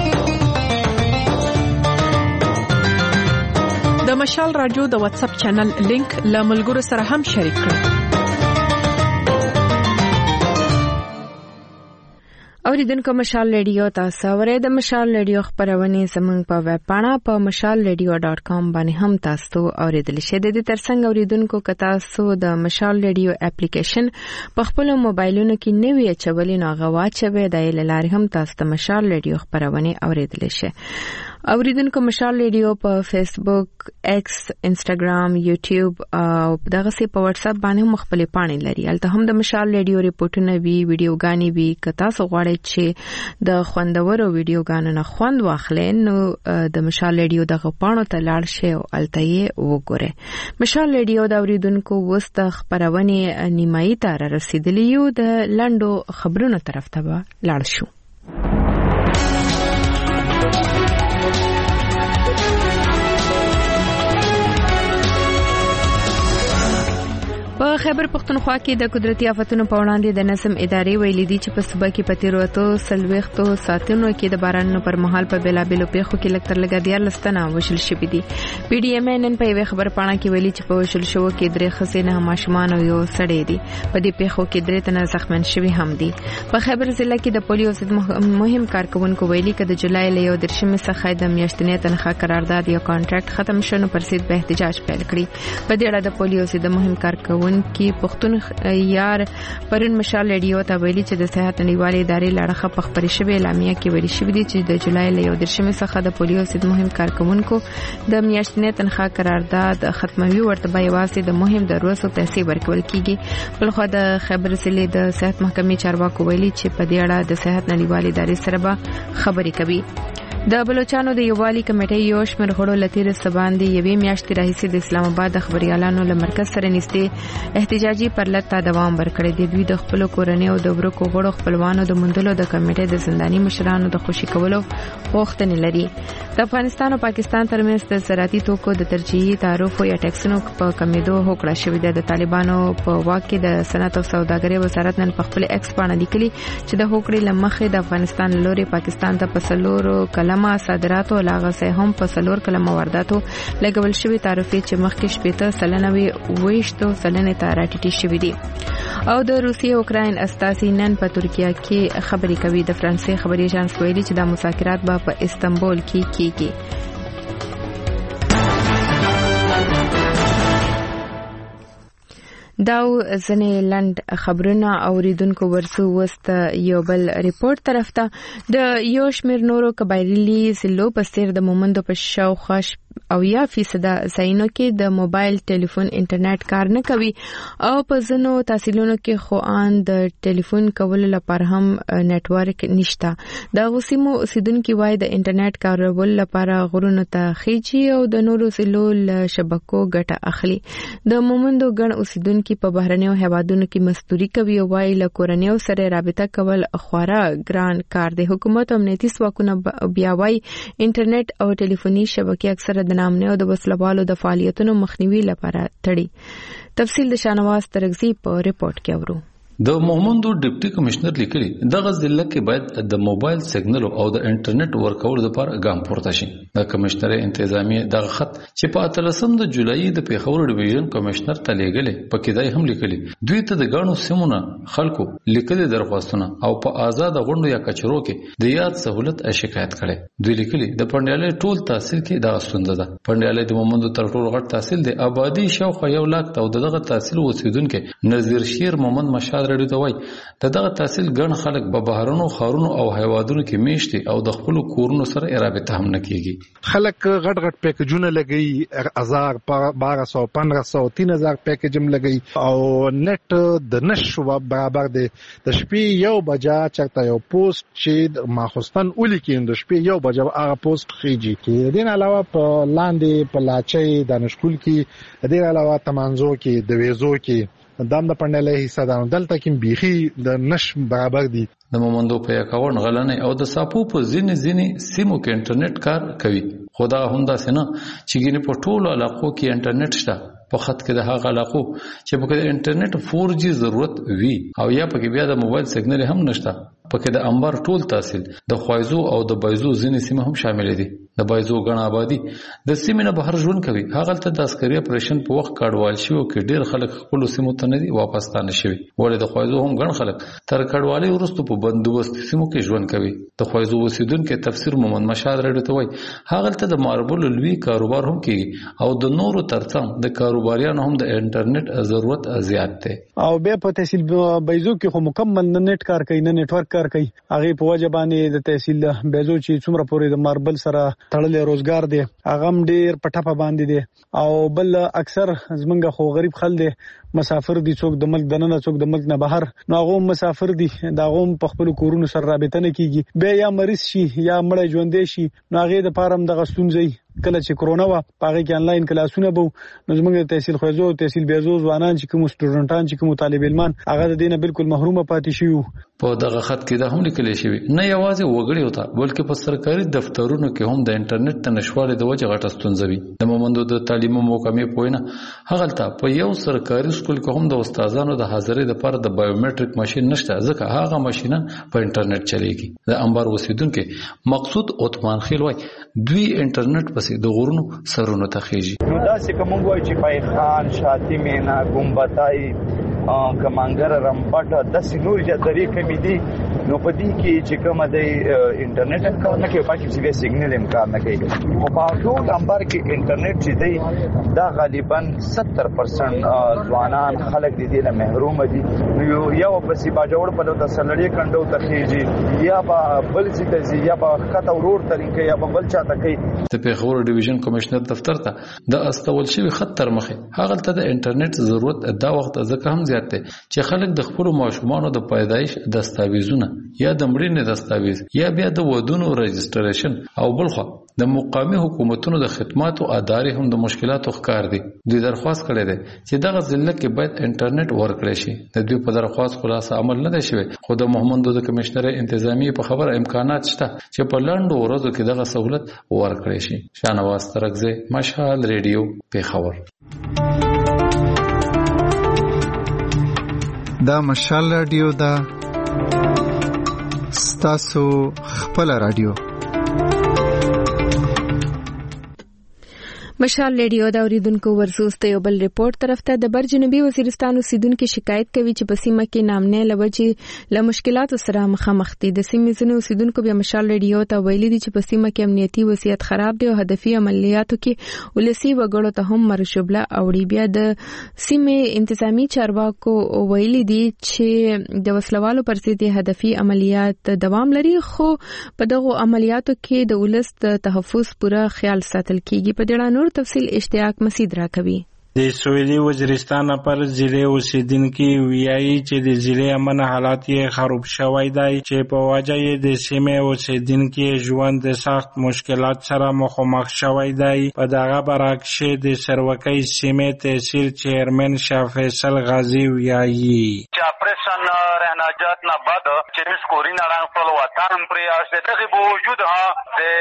د مشال رادیو د واتس اپ چینل لینک له ملګرو سره هم شریک کړئ. اوریدونکو مشال ریډیو تاسو اورئ د مشال ریډیو خبرونه زموږ په ویب پاڼه په مشال ریډیو ډاټ کام باندې هم تاسو اوریدل شئ. د دې ترڅنګ اوریدونکو که تاسو د مشال ریډیو اپلیکیشن په خپل موبایلونو کې نوی چولې نو غواچوي د لارې هم تاسو د مشال ریډیو خبرونه اوریدل شئ. اوریدونکو مشال ریډیو په فیسبوک، ایکس، انسټاګرام، یوټیوب او دغه سي په واتس اپ باندې مخبلې پاڼې لري. البته هم د مشال ریډیو ریپورتونه وی ویډیوګانې وی که تاسو غواړئ چې د خوندورو ویډیوګانو نه خوند واخلئ نو د مشال ریډیو دغه پاڼو ته لاړ شئ او الته یې وګورئ. مشال ریډیو د اوریدونکو وست خبرونه نیمایي ته رسیدلی یو د لنډو خبرونو طرف ته لاړ شو. په خیبر پختونخوا کې د قدرتي آفتونو په وړاندې د نظم ادارې ویلي دي چې په صوبه کې په تیرو اتو څلوېښتو ساعتونو کې د بارانونو پر مهال په بېلابېلو پیښو کې لږ تر لږه دیارلس تنه وژل شوي دي. پی ډي ایم نن په یوې خبرپاڼه کې ویلي چې په وژل شوو کې درې ښځې، نهه ماشومان او یو سړی دي. په دې پیښو کې درې تنه زخمیان شوي هم دي. په خیبر ضلع کې د پولیو ضد مهم کارکونکو ویلي چې د جولای له یو دېرشمې څخه د میاشتنۍ تنخواه قرارداد یا کانټراکټ ختم شو نو پر ضد به احتجاج پیل کړي. په دې اړه د پولیو ضد مهم کارکونکي پښتون یار پرون مشال ریډیو ته ویلي چې د صحت نړیوالې ادارې لړخه په خبرې شوې اعلامیه کې ویلي شوې دي چې د جولای له یو دېرشمې څخه د پولیو ضد مهم کارکونکو د میاشتنۍ تنخواه قرارداد ختموي، ورته به یوازې د مهم دروازو پیسې ورکول کیږي. بلخوا د خیبر ضلع د صحت محکمې چارواکو ویلي چې په دې اړه د صحت نړیوالې ادارې سره به خبرې کوي. د بلوچستان د یووالي کمیټې یو شمېر غړو له تېرې څه باندې یوې میاشتې راهیسې د اسلام آباد د خبریالانو له مرکز سره نږدې احتجاجي پرلط ته دوام ورکړی دی. دوی د خپلو کورنیو د ورکو غړو خپلوانو د موندلو د کمیټې د زنداني مشرانو د خوشي کولو غوښتنې لري. د افغانستان او پاکستان ترمنځ د زراعتي توکو د ترجیحي تعرفو یا ټیکسونو په کمیدو هوکړه شوې ده. د طالبانو په واک کې د صنعت او سوداګرۍ وزارت نن په خپل ایکس باندې لیکلي چې د هوکړې له مخې د افغانستان له لوري پاکستان ته په څلورو کلمه صادراتو او لاغسه هم په څلور کلمه وارداتو لګول شوی تعرفې چې مخکې شپېته سلنه وي ویشتو سلنه ته راټیټې شوې دي. او د روسیې او اوکراین استازي نن په ترکیه کې خبرې کوي. د فرانسې خبري اژانس ویلي چې د مذاکرات به په استانبول کې کیږي. داو ځنې لند خبرونه اوریدونکو ورسو وست یو بل ریپورت طرف ته د یو شمېر نورو قبایلي ضلعو په څېر د مومندو په شاوخوا او یا فیصد ځایونو کې د موبایل ټلیفون انټرنیټ کار نه کوي او په ځینو تحصیلونو کې خو ان د ټلیفون کولو لپاره هم نتورک نشته. د غوسیمو اوسیدونکو وای د انټرنیټ کارول لپاره غرونو ته خېجي او د نورو ضلعو له شبکو ګټه اخلي. د مومندو ګڼ اوسیدونکو په بهرنیو هیوادونو کې مزدوري کوي او وای له کورنیو سره رابطه کول خورا ګران کار دی. حکومت او امنیتي ځواکونه بیا وای انټرنیټ او ټلیفوني شبکې اکثره د نامنه او د وسلوالو د فعالیتونو مخنیوي لپاره تړي. تفصیل د شانواز ترغزی په ریپورت کې اورو. د مومندو ډیپټي کمشنر لیکلي دغه ضلع کې باید د موبایل سیګنل او د انټرنیټ ورکول لپاره ګام پورته شي. د کمشنر انتظامی دغه خط چې په اتلسم د جولای د پیښور ډیویژن کمشنر ته لیږلې په کې دای هم لیکلي دوی ته د غاڼو سیمونه خلکو لیکلي درخواستونه او په آزاد غونډو یا کچرو کې د یاد سہولت شکایت کړي. دوی لیکلي د پندیالې ټول تحصیل کې دا ستونزه ده. پندیالې د مومندو تر ټولو غټ تحصیل دی. آبادی شاوخوا یو لاک او دغه تحصیل اوسیدونکو نذیر شیر محمد مشاد رډیو ته وایي د دغه تحصیل ګڼ خلک په بهرونو خارونو او هیوادونو کې میشتي او د خپل کورونو سره رابطه هم نه کیږي. خلک غټ غټ پیکجونه لګي هزار بارہ سو پندرہ سو تین هزار پیکج هم لګي او نت د نشو برابر دی. د شپې یو بجا چرته یو پوسټ چې ماخستان اولی کې د شپې یو بجا هغه پوسټ خيږي. کې دین علاوه په لاندې په لاچي د نشکول کې دین علاوه تمانزو کې د ویزو کې دام د پندلې حصہ ده دلته کې بيخي د نش برابر دي. د مومندو په اکاون غلنې او د ساپو په ځینې ځینې سیمو کې انټرنیټ کار کوي. خدا همدا سينه چې ګینه په ټولو علاقو کې انټرنیټ شته. په خط کې د هغه علاقو چې په کې انټرنیټ فور جی ضرورت وي او یا په کې بیا د موبایل سیګنل هم نشته پکې د انبار ټول تحصیل د خوایزو او د بایزو ځینې سیمه هم شامل دي. د بایزو غن آبادی د سیمې نه بهر ژوند کوي. هغه ته د عسکري اپریشن په وخت کډوال شي او کې ډیر خلک خپل سیمو ته نه دي واپس تانه شوي. ولې د خوایزو هم غن خلک تر کډوالۍ وروسته په بندوبست سیمو کې ژوند کوي. د خوایزو اوسیدونکو تفسیر محمد مشاد رډو ته وایي هغه ته د ماربل لوی کاروبار هم کوي او د نورو ترڅنګ د کاروباریانو هم د انټرنیټ ضرورت زیات دی. او بیا په تحصیل بایزو کې خو مکمل نه نت کار کوي نه نتورک کار کوي. هغه په وجه باندې د تحصیل بایزو چې څومره پورې د ماربل سره تړلې روزګار دی هغه ډیر پټه باندې دی. او بل اکثر زمونږ خو غریب خل دی مسافر دي څوک د ملک دننه څوک د ملک نه بهر نو هغه مسافر دي دا غوم په خپل کورونو سره رابطه نه کیږي. بیا یا مریض شي یا مړ ژوندې شي نو هغه د پارم د غستونځي کله چې کرونا وا پاره کې انلاین کلاسونه بو نو زمونږ تحصیل خوځو تحصیل بیزو ځوانان چې کوم سټوډنټان چې کوم طالب علمان هغه د دینه بالکل محروم پاتې شي. په دغه خط کې دا هم لیکل شوی نه یوازې وګړي وتا بلکې په سرکاري دفترونو کې هم د انټرنیټ ته نشواله د وجه غټه ستونزه وي. د مومندو د تعلیم موکمې پوینه هغه ته په یو سرکاري سکول کې هم د استادانو د حاضرۍ لپاره د بایومټریک ماشين نشته ځکه هغه ماشينه په انټرنیټ چلیږي. د انبار اوسیدونکو مقصود عثمان خیل وای دوی انټرنیټ پسې د غورونو سرونو ته خېږي. نو دا څه کوم وای چې پای خان شاتی مینا ګمبتای کمانګر رمپټ د سینور یا طریقې مې دي نو په دې کې چې کومه د انټرنیټ کار نه کوي پکې چې سیګنل امکان نه کوي. خو په ټول انبار کې انټرنیټ چې دی دا غالبا ستر پرسنټ ځوانان خلک دي دې نه محروم دي. یو یو په سی باجوړ په لور د سلړې کندو ته خېږي یا په بل څه ته یا په خطا ورور طریقې یا په بل چاته کوي. د پیښور ډیویژن کمشنر دفتر ته د استول شوی خط تر مخه هغه ته د انټرنیټ ضرورت دا وخت ځکه هم زیات دی چې خلک د خپل ماشومانو د پیدایش دستاویزونه یا د مړینې دستاویز یا بیا د ودونو رجسټریشن او بلخوا د مقامی حکومتونو د خدماتو ادارې هم د مشکلاتو ښکار دي. دوی درخواست کړې ده چې دغه ضلع کې باید انټرنیټ ورکړي شي. د دوی په درخواست خلاصه عمل نه دی شوی خو د محمدو د کمشنر انتظامی په خبره امکانات شته چې په لاندو ورځو کې دغه سہولت ورکړي شي. شانواز ترکزه مشال ریډیو پیښور. دا مشال رادیو دا ستاسو خپل رادیو. مشال ریډیو دا اوریدونکو ورسوسته یو بل ریپورت طرف ته د بر جنوبي وزیرستان اوسیدونکو شکایت کوي چې په سیمه کې نامنه لوجې له مشکلاتو سره مخامخ دي. د سیمې ځینې اوسیدونکو بیا مشال ریډیو ته ویلي دي چې په سیمه کې امنیتي وضعیت خراب دی او هدفي عملیاتو کې ولسی وګړو ته هم مرشبله اوړي. بیا د سیمې انتظامی چارواکو ویلي دي چې د وسلوالو پر ضد هدفي عملیات دوام لري خو په دغه عملیاتو کې د ولس د تحفظ پوره خیال ساتل کیږي. په دې اړه تفصیل اشتیاق مسید را کوي. د سویلي وزیرستان پر ضلع اوسیدونکو ویایي چې د ضلع امن حالات یې خراب شوی دی چې په وجه یې د سیمې اوسیدونکو ژوند د سخت مشکلات سره مخامخ شوی دی. په دغه برعکس د سروکۍ سیمې تحصیل چیرمن شاه فیصل غازی ویایي چې اپریشن رهنجات نه بعد چې مسکورین اړه خپل وطن پرې است دغه باوجود ها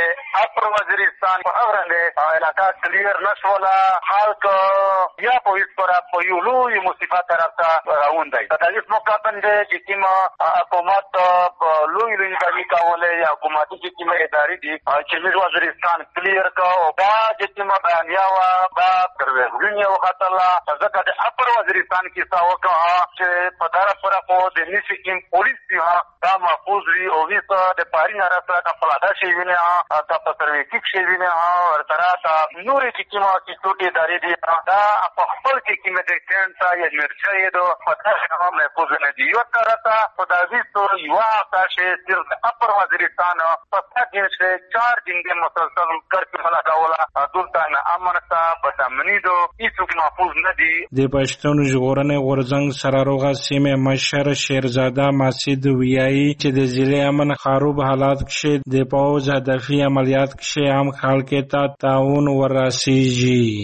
د اپر وزیرستان په اورنګ علاقہ کلیر نشولا خلک یا په هیڅ پر په یو لوی مصیبت طرف ته روان دي. د دې موقع باندې چې کوم حکومت لوی لوی کاري کولای یا حکومتي چې کوم ادارې دي چې موږ وزیرستان کلیر کا او دا چې کوم بیانیا وا با تروي دنیا وختلا ځکه د اپر وزیرستان کې تاو کا چې په طرف پر په د نشي کوم پولیس دی دا محفوظ وي او ویسه د پاري نه راځي د فلادا شي ویني ها د پسروي کې شي ویني ها ورته دا نور چې کوم چې ټوټي ادارې دي دا په خپل کې کومه د کینټا یا مرچې دو پتاشه هم محفوظ نه دي. یو طرفه خدای تو یو تاسو صرف اپر وزیرستان په تاسو کې چار دن مسلسل کړکې ملا کاوله دلته نه امنتا بدامنی دو هیڅ محفوظ نه دي. د پښتون ژغورنې غورځنګ سراروغه سیمه مشر شیرزاده مسجد ویایي چې د ضلع امن خراب حالات کې د پوز هدفي عملیات کې هم خلک ته تعاون ورسیږي.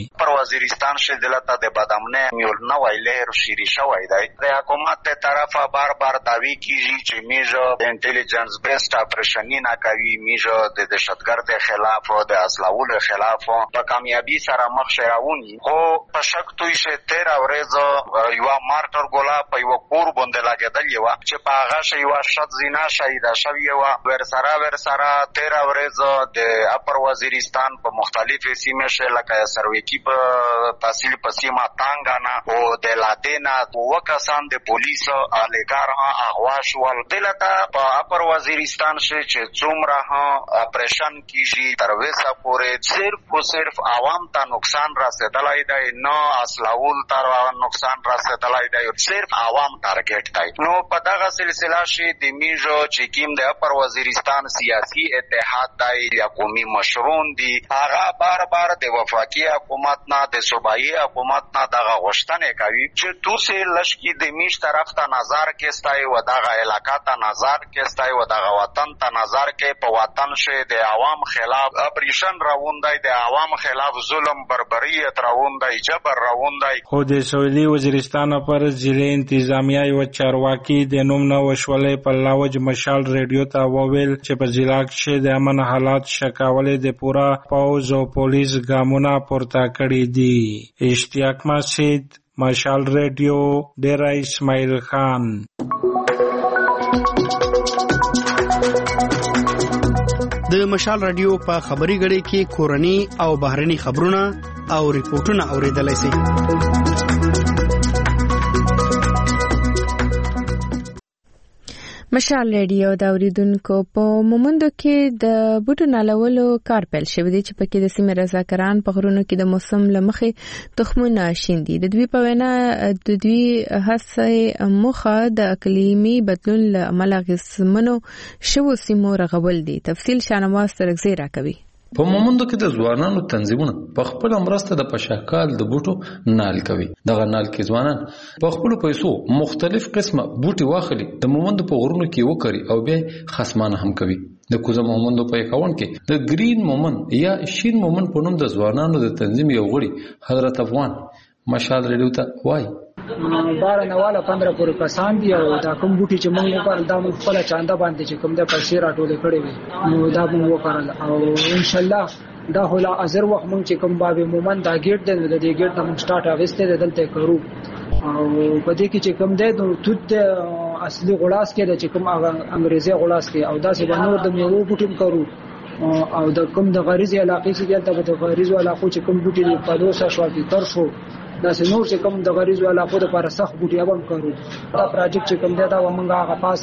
وزیرستان شه دلته د بدامنه یو نوې لهر شيري شوی دی د حکومت ته طرفه بار بار داوی کیږي چې میجو د انټيليجنس بیسډ اپریشنی نه کوي میجو د دهشتګرد خلاف او د اسلحو خلاف په کامیابی سره مخ شراونی خو په شک توي شه تیر اورزو یو مارټر ګولا په یو کور باندې لاګدل یو چې په هغه شی یو شت زینا شهید شوی و ور سره ور سره تیر اورزو د اپر وزیرستان په مختلفو سیمه شه لکه سروکی په تحصیل په سیمه تانګانا او د لادینا وکاسان د پولیس الګار اغوا شول دلته په اپر وزیرستان شه چې څومره اپریشن کیږي تر وسه پورې صرف او صرف عوام ته نقصان رسیدلای دی نه اصلاول تر نقصان رسیدلای دی صرف عوام ټارګټ دی نو په دغه سلسله شي د میجو چې کیم د اپر وزیرستان سیاسي اتحاد دی یا قومي مشرون دی هغه بار بار د وفاقي حکومت نه د صوبایي حکومت نه دغه غوښتنه کوي چې توسه لشکې د میش طرف ته نظر کېستای و دغه علاقه ته نظر کېستای و دغه وطن ته نظر کې په وطن شه د عوام خلاف اپریشن راوندای د عوام خلاف ظلم بربریت راوندای جبر راوندای خو د سویلي وزیرستان پر ضلع انتظامیه او چارواکي د نوم نو وشولې په لاوج مشال ریډیو ته وویل چې په ضلع کې د امن حالات شکاولې د پورا پوز او پولیس ګامونه پورته کړی دي اشتیاق مسجد مشال ریډیو ډیرا اسماعیل خان د مشال رادیو په خبري غړي کې کورني او بهرني خبرونه او ریپورتونه اوریدلای شئ. مشال ریډیو د اوریدونکو په مومندو کې د بوټو نالولو کار پیل شوی دی چې پکې د سیمې رضاکاران په غرونو کې د موسم لمخې تخمونه شیندي. د دوی په وینا د دوی هڅه مخه د اقلیمي بدلون له امله غسمنو شوو سیمو رغول دي. تفصیل شانواز ترغزی راکوي. په مومندو کې د ځوانانو تنظیمونه په خپل مرسته د پشاکال د بوټو نال کوي. دغه نال کې ځوانان په خپل پیسو مختلف قسمه بوټي واخلي د مومندو په غرونو کې وکړي او بیا خصمانه هم کوي. د کوزه مومندو په اکاونټ کې د گرین مومن یا شین مومن په نوم د ځوانانو د تنظیم یو غړي حضرت افغان مشال ریډیو ته وایي بار نه والا پندرہ پورې کسان دی او دا کوم بوټي چې موږ پر دا موږ خپل چاندا باندې چې کوم د پیسې راټولې کړې وي نو دا موږ وکړل او ان شاء الله دا هولا ازر وخت موږ چې کوم باب مومن دا ګیټ دی د دې ګیټ موږ سٹارټ اوسته دلته کړو او په دې کې چې کوم دی نو توت اصلي غلاس کې چې کوم انګريزي غلاس کې او دا چې نور د میوه بوټي کړو او د کوم د غریزي علاقې چې دلته د غریزو علاقو چې کوم بوټي په دوسه شو کې تر شو دا نور چې کوم د غریزو علاقو لپاره سخت بوټي هم کړو. دا پروجیکټ چې کوم دی دا ومنګه هغه پاس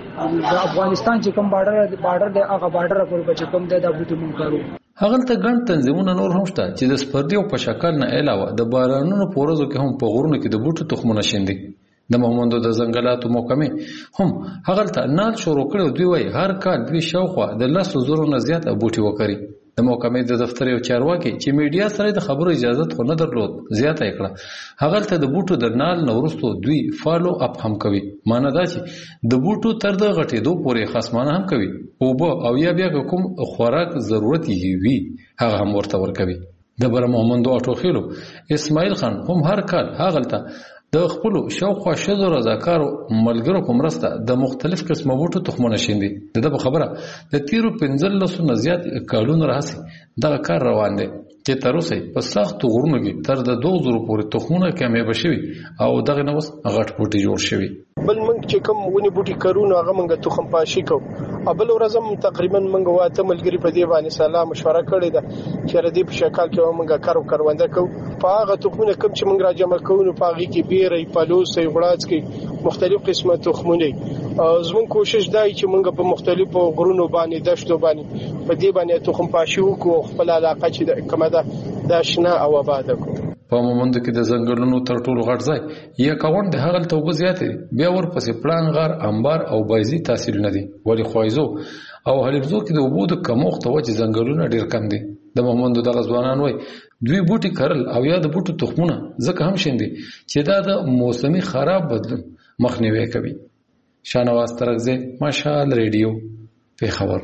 د افغانستان چې کوم بارډر بارډر دی هغه بارډر پر چې کوم دی دا بوټي مونږ کړو. هغه ته ګڼ تنظیمونه نور هم شته چې د سپردي او په شکل نه علاوه د بارانونو پورزو کې هم په غرونو کې د بوټو تخمونه شیندي. د مومندو د ځنګلاتو محکمې هم هغه ته نال شروع کړو. دوی وايي هر کال دوی شاوخوا د لسو زرو نه زیات بوټي وکړي. د محکمې د دفتر یو چارواکي چې میډیا سره د خبرو اجازه خو نه درلود زیاته کړه هغه ته د بوټو د نال نورستو دوی فالو اپ هم کوي. معنی دا چې د بوټو تر د غټېدو پورې خصمانه هم کوي او به او یا بیا کوم خوراک ضرورت یې وي هغه هم ورته ورکوي. د بر محمد اټوخیلو اسماعیل خان هم هر کال هغه ته د خپل شاوخوا شذو رضاکارو ملګرو په مرسته د مختلف قسمه بوټو تخمونه شیندي. دغه خبره د تیرو پنځلسو نه زیات کالونو راځي دغه کار روان دی چې تر اوسه په سخت غرونو کې تر د دوه زره پورې تخمونه کمې بشوي او دغه نو غټ بوټي جوړ شوي. بل موږ چې کوم ونی بوټي کارونه هغه موږ تخم پاشي کو ابل ورځم تقریبا موږ واته ملګری په دې باندې سلام مشوره کړې ده چې ردی په شکل کې موږ کارو کارونده کو په هغه تخمونه کوم چې موږ را جمع کوو په هغه کې بیرې پالوس غړاڅ کې مختلف قسمه تخمونه زمون کوشش دی چې موږ په مختلفو غرونو باندې دشتو باندې په دې باندې تخم پاشي وکړو خپل علاقه چې کومه ده د شنه او آباد کو. په مومند کې د ځنګلونو تر ټولو غټ ځای یا کاوند د هغه ته وګ زیات بیا ورپسې پلان غار انبار او بایزي تحصیل نه دي ولی خوایزو او هلیبزو کې د وبو د کموخته وجه ځنګلونه ډیر کم دي. د مومند د غزوانان وای دوی بوټي کرل او یا د بوټو تخمونه ځکه هم شیندي چې دا د موسمي خراب بدلون مخنیوي کوي. شانواز ترغزه مشال ریډیو په خبر.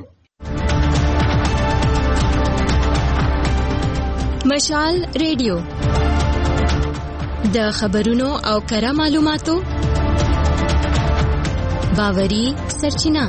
مشال ریډیو د خبرونو او کره معلوماتو باوري سرچینه.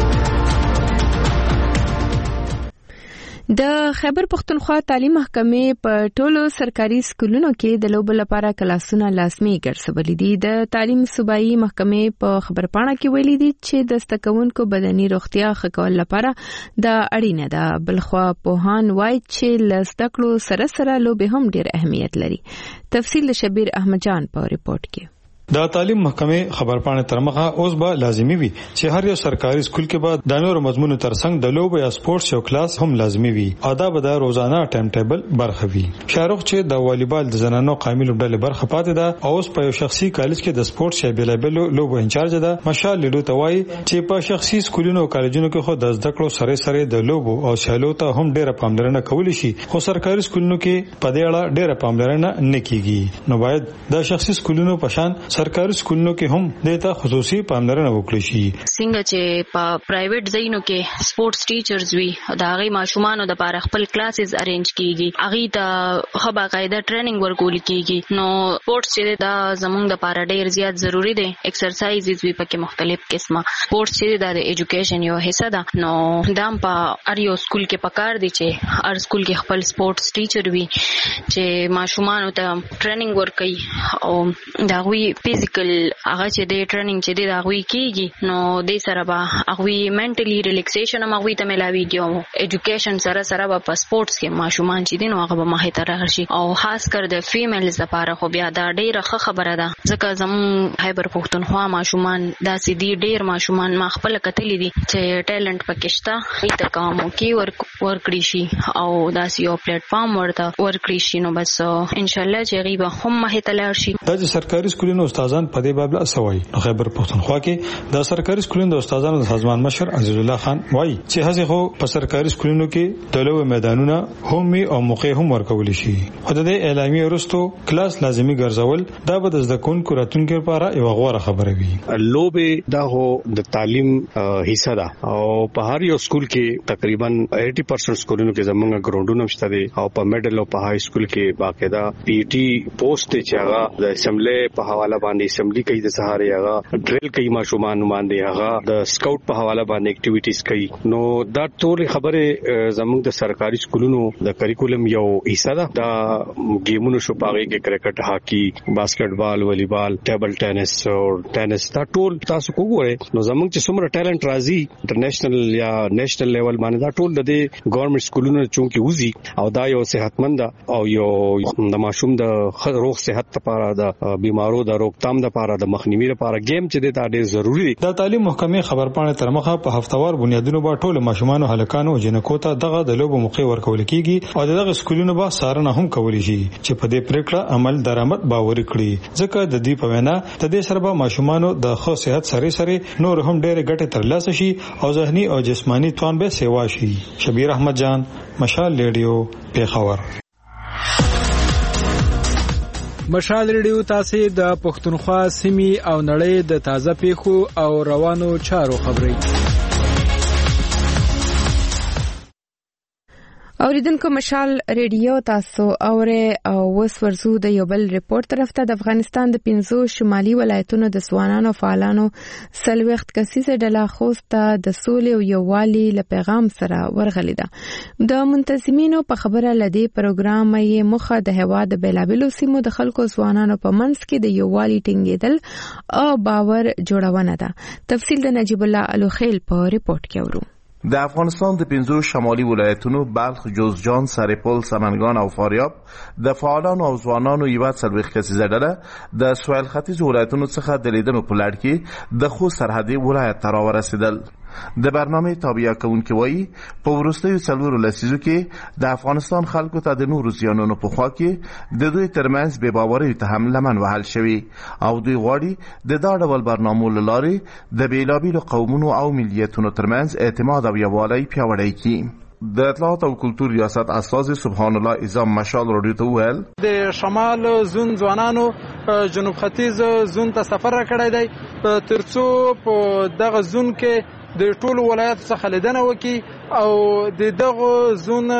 د خیبر پختونخوا تعلیم محکمې په ټولو سرکاري سکولونو کې د لوبو لپاره کلاسونه لازمي ګرځولي دي. د تعلیم صوبایي محکمې په خبرپاڼه کې ویلي دي چې د زده کوونکو بدني روغتیا ښه کول لپاره دا اړینه ده. بلخوا پوهان وایي چې له زده کړو سره سره لوبې هم ډېر اهمیت لري. تفصیل د شبیر احمد جان په ریپورت کې. د تعلیم محکمې خبرپاڼه تر مخه اوس به لازمي وي چې هر یو سرکاري سکول کې به د نورو مضمونو ترڅنګ د لوبو یا سپورتس یو کلاس هم لازمي وي او دا به د روزانه ټایم ټیبل برخه وي. شاروخ چې د والیبال د زنانو قومي لوبډلې برخه پاتې ده او اوس په یو شخصي کالج کې د سپورتس یا بیلابل لوبو انچارج ده. مشال لیدو ته وایي چې په شخصي سکولونو او کالجونو کې خو د زده کړو سره سره د لوبو او سیالو ته هم ډېره پاملرنه کولی شي، خو سرکاري سکولونو کې په دې اړه ډېره پاملرنه نه کیږي. نو باید د شخصي سکولونو په شان سرکاري سکولونو کې هم دیتا خصوصي پاملرنه وکړي شي. څنګه چې په پرایویټ ځایونو کې سپورتس ټیچرز وي دا غي ماشومان د لپاره خپل کلاسز ارینج کیږي، هغه ته خو باقاعده ټریننګ ورکول کیږي. نو سپورتس چې دا زموږ د لپاره ډیر زیات ضروری دی. ایکسرسایزز وي پکې مختلف قسمه. سپورتس چې د ایجوکیشن یو حصہ ده. نو دا په اړ یو سکول کې پکار دي چې هر سکول کې خپل سپورتس ټیچر وي چې ماشومان ته ټریننګ ورکړي او دا غوي فزیکل هغه چې د ټریننګ چې د هغه کیږي نو د سره به هغه منټلی ریلیکسیشن هم هغه ته ملاويږي او ایجوکیشن سره سره په سپورتس کې ماشومان چې دین هغه به مخه ته راشي او خاص کر د فیمیلز لپاره خو بیا دا ډیره ښه خبره ده ځکه زمون خیبر پختونخوا ماشومان دا سیدی ډیر ماشومان ما خپل کتلې دي چې ټیلنټ پکښتا ایته کومو کې ورک ورکړي شي او دا یو پلیټ فارم ورته ورکړي شي. نو بس ان شاء الله چې غیبه هم مخه ته لاړ شي. د سرکاري سکولونو استادان په دې باب سوي. نو خیبر پختونخوا کې د سرکاري سکولونو د استادانو د سازمان مشر عزیز الله خان وایي چې هڅه خو په سرکاري سکولونو کې د لوبو میدانونه هم او موقع هم ورکول شي. خو د اعلامیه وروسته کلاس لازمي ګرځول دا به د زده کوونکو راتلونکي لپاره یو غوړه خبره وي. لوبې دا هو د تعلیم حصہ ده او په هر یو سکول کې تقریبا اسی پرسنټ سکولونو کې زمونږ ګراوندونه شته دي او په میډل او په های سکول کې باقاعده پی ټي پوسټ چې هغه د اسمبلی په حواله باندې اسمبلی کوي د سهاري هغه ډریل کوي ماشومان باندې هغه د سکاوټ په حواله باندې اکټیویټیز کوي. نو دا ټول خبره زموږ د سرکاري سکولونو د کریکولم یو حصہ ده. دا گیمونو شو پاغي کې کرکټ، هاکی، باسکټبال، والیبال، ټیبل ټینس او ټینس دا ټول تاسو وګورئ. نو زموږ چې څومره ټیلنټ راځي انټرنیشنل یا نېشنل لیول باندې دا ټول د ګورنمنت سکولونو چونکی وزي او دا یو صحتمند او یو د ماشوم د روغ صحت لپاره د بیمارو د روکتام لپاره د مخنیوي لپاره گیم چې د ډېر ضروری دی. د تعلیم محکمې خبرپاڼه تر مخه په هفتوار بنیادونو په ټول ماشومان او هلکانو جنکو ته دغه د لوبو موقع ورکول کیږي او دغه سکولونو به سارنه هم کولی شي چې په دې پریکړه عمل درآمد باور کړي ځکه د دې په وینا د دې سره به ماشومان د ښه صحت سره سره نور هم ډېر ګټه ترلاسه شي او ذهني او جسمانی توان به سیوا شي. شبیر احمد جان، مشال ریډیو، پیښور. مشال ریډیو تاسو د پښتونخوا سیمې او نړۍ د تازه پیښو او روانو چارو خبري اوریدونکو مشال ریډیو تاسو اوره او وس ورزو د یو بل ریپورت طرف ته د افغانستان د پنځو شمالي ولایتونو د ځوانانو فعالانو سلوخت کسیزه ډله خوسته د سولې او یووالي له پیغام سره ورغلی ده. د منتظمینو په خبره لدی پروګرام یې مخه د هوا د بیلابلو سیمو د خلکو ځوانانو په منځ کې د یووالي ټینګېدل او باور جوړونه ده. تفصیل د نجیب الله الوخیل په ریپورت کې ورو. د افغانستان د پنځو شمالي ولایتونو بلخ، جوزجان، سرپل، سمنگان او فاریاب د فعالانو او ځوانانو یوه څلوېښت کسیزه ډله د سویل ختیځ ولایتونو څخه د لیدنو په لړ کې د خوست سرحدي ولایت ته راورسېدل. د برنامه تابعیه کوونکي وایي په وروستیو څلورو لسیزو کې د افغانستان خلکو ته د نورو زیانونو په خوا کې د دوی ترمنځ بې باوریو ته هم لمن وهل شوي او دوی غواړي د دا ډول برنامو له لارې د بېلابېلو قومونو او ملیتونو ترمنځ اعتماد او یووالی پیاوړی کړي. د اطلاعات او کلتور ریاست استازي سبحان الله اعظم مشال رادیو ته وویل د شمال زون ځوانانو جنوب ختیځ زون ته سفر کړی دی ترڅو په دغه زون کې د ټولو ولایت څخه لیدنه وکړي او د دغه زون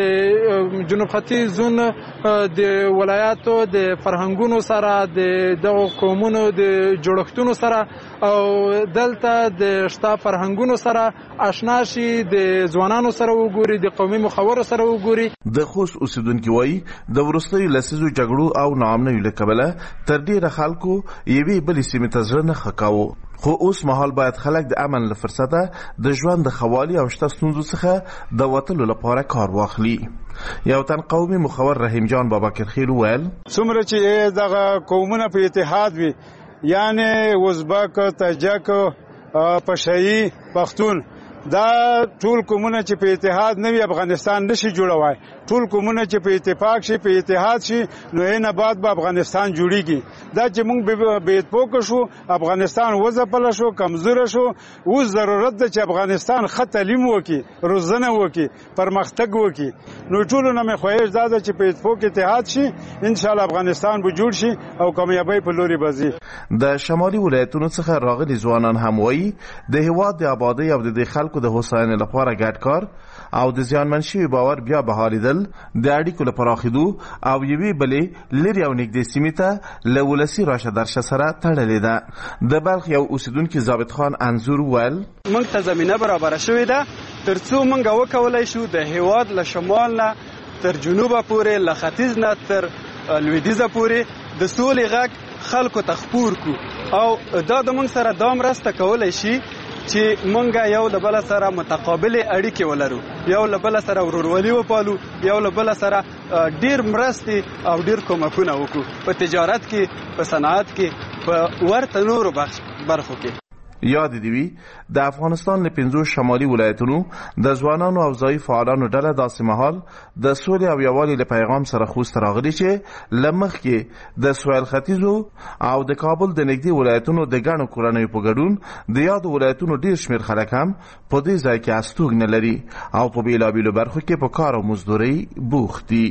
د جنوب ختیځ زون د ولایاتو د فرهنګونو سره د دغه قومونو د جوړښتونو سره او دلته د شتا فرهنګونو سره آشنا شي، د ځوانانو سره وګوري، د قومي مخورو سره وګوري. د خوست اوسیدونکو وایي د وروستیو لسیزو جګړو او ناامنیو له کبله تر ډیره خلکو یوې بلې سیمې ته زړه نه ښه کاوه، خو اوس مهال باید خلک د امن له فرصته د ژوند د ښه والي او شته ستونزو څخه د وتلو لپاره کار واخلي. یو تن قومي مخور رحیم جان بابکرخیل وویل څومره چې دغه قومونه په اتحاد وي، یعنی ازبک، تاجک، پشاهي، پښتون، دا ټول قومونه چې په اتحاد نه وي افغانستان نشي جوړوای. ټول قومونه چې په اتفاق شي، په اتحاد شي، نو یې نه بعد به افغانستان جوړیږي. دا چې موږ به اتفاق شو افغانستان وځپل شو، کمزور شو. اوس ضرورت ده چې افغانستان ښه تعلیم وکړي، روزنه وکړي، پرمختګ وکړي. نو ټولو نه مې خواهش دا ده چې په اتفاق اتحاد شي، ان شاء الله افغانستان به جوړ شي او کامیابی په لوري به ځي. د شمالي ولایتونو څخه راغلي ځوانان هم وایي د هېواد د آبادۍ او د خلکو د هوساینې لپاره ګډ کار او د زیانمن شوي باور بیا بحالېدل د اړیکو له پراخېدو او یوې بلې لرې او نږدې سیمې ته له ولسي راشه درشه سره تړلې ده. د بلخ یو اوسیدونکي ثابت خان انځور وویل موږ ته زمینه برابره شوې ده تر څو موږ وکولی شو د هېواد له شمال نه تر جنوبه پورې، له ختیځ نه تر لویدیځه پورې د سولې غږ خلکو ته خپور کړو. او دا د موږ سره دا مرسته کولی شي چې مونږه یو له بل سره متقابل اړیکې ولرو، یو له بل سره ورورولي وپالو، یو له بل سره ډیر مرستې او ډیر کومکونه وکړو په تجارت کې، په صنعت کې، په ورته نورو برخو کې. یاد دی وی د افغانستان له پنځو شمالي ولایتونو د ځوانانو او ځای فعالانو ډله داسې مهال د سولې او یووالي له پیغام سره خوست راغلي چې لمخ کې د سویل ختیځو او د کابل د نږدې ولایتونو د ګڼو کورنیو په ګډون د یاد ولایتونو ډیر شمیر خلک هم په دې ځای کې استوګ نه لري او په بیلابیلو برخو کې په کار او مزدوري بوخت دي.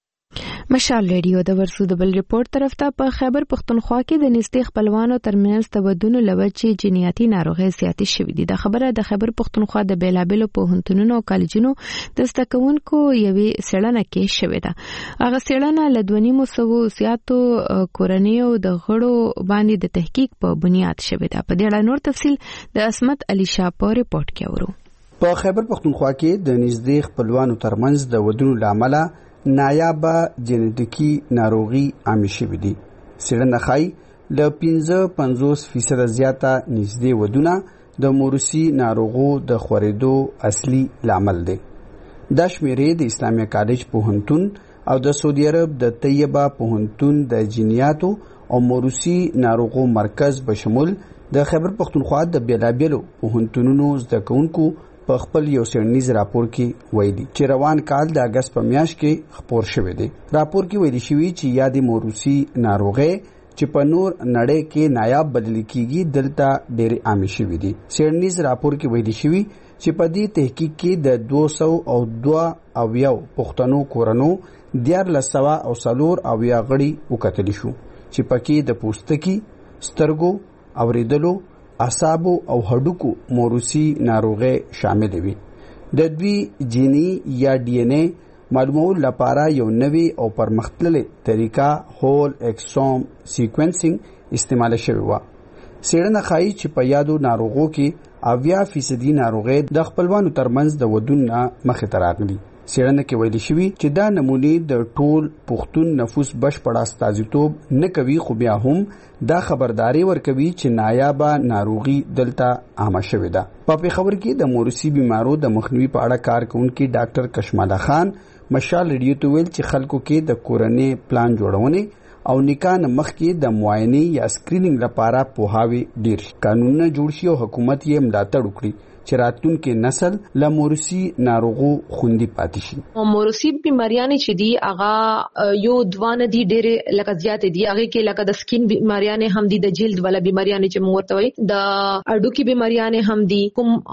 مشال ریډیو د ورسو د بل ریپورت طرف ته په خیبر پښتونخوا کې د نږدې خپلوانو ترمنځ تبادلونو لوجې جنیاتي ناروغي زیاتې شوې دي. د خبره د خیبر پښتونخوا د بیلابیلو پوهنتونونو او کالجونو د زدهکوونکو یوې څېړنه کې شوې ده. هغه څېړنه له دوه نیمو سوو زیاتو کورنیو د غړو باندې د تحقیق په بنیاد شوې ده. په دې اړه نور تفصیل د عصمت علي شاه په ریپورت کې اورو. په خیبر پښتونخوا کې د نږدې خپلوانو ترمنځ د ودونو لامل نایابه جنټیکي ناروغي عامه شوې دي. څېړنه ښایي له پنځه پنځوس فیصده زیاته نږدې ودونه د موروثي ناروغو د خورېدو اصلي لامل دی. دا شمیرې د اسلامي کالج پوهنتون او د سعودي عرب د طیبه پوهنتون د جینیاتو او موروثي ناروغو مرکز بشمول د خیبر پښتونخوا د بیلابیلو پوهنتونونو زده کوونکو په خپل یو څېړنیز راپور کې ویلي چې روان کال د اګست په میاشت کې خپور شوی دی. راپور کې ویلي شوی چې یادې موروثي ناروغۍ چې په نور نړۍ کې نایاب بلل کېږي دلته ډېرې عامې شوې دي. څېړنیز راپور کې ویلي شوی چې په دې تحقیق کې د دوه سوه او دوه اویا پښتنو کورنو دیارلس سوه او څلور اویا غړي وکتلی شو چې پکې د پوستکي، سترګو، اورېدلو، اعصابو او هډوکو موروثي ناروغي شامل وي. د دوی جیني یا ډي ان اے معلومولو لپاره یو نوی او پرمختللې طریقه هول اکسوم سیکوینسینګ استعمال شوی و. څېړنه ښایي چې په یادو ناروغو کې اویا فیصدي ناروغي د خپلوانو ترمنځ د ودون نه مخې ته راغلي. څېړنه کې ویل شوي چې دا نمونې د ټول پښتون نفوس بشپړ استازیتوب نه کوي، خو بیا هم دا خبرداري ورکوي چې نایابه ناروغي دلته عامه شوې ده. په پېښور کې د موروثي بیمارو د مخنیوي په اړه کار کوونکي ډاکټر کشماله خان مشال ریډیو ته ویل چې خلکو کې د کورنۍ پلان جوړونې او نکاح نه مخکې د معاینې یا سکرینینګ لپاره پوهاوی ډیر شي. قانونونه جوړ شي او حکومت یې ملاتړ وکړي چې راتلونکي نسل له موروثي ناروغو خوندي پاتې شي. موروثي بیماریانې چې دي هغه یو دوانه دي ډېرې لکه زیاتې دي. هغه کې لکه د سکین بیماریانې هم دي، د جلد والا بیماریانې چې موږ ورته وایي، د اډوکي بیماریانې هم دي،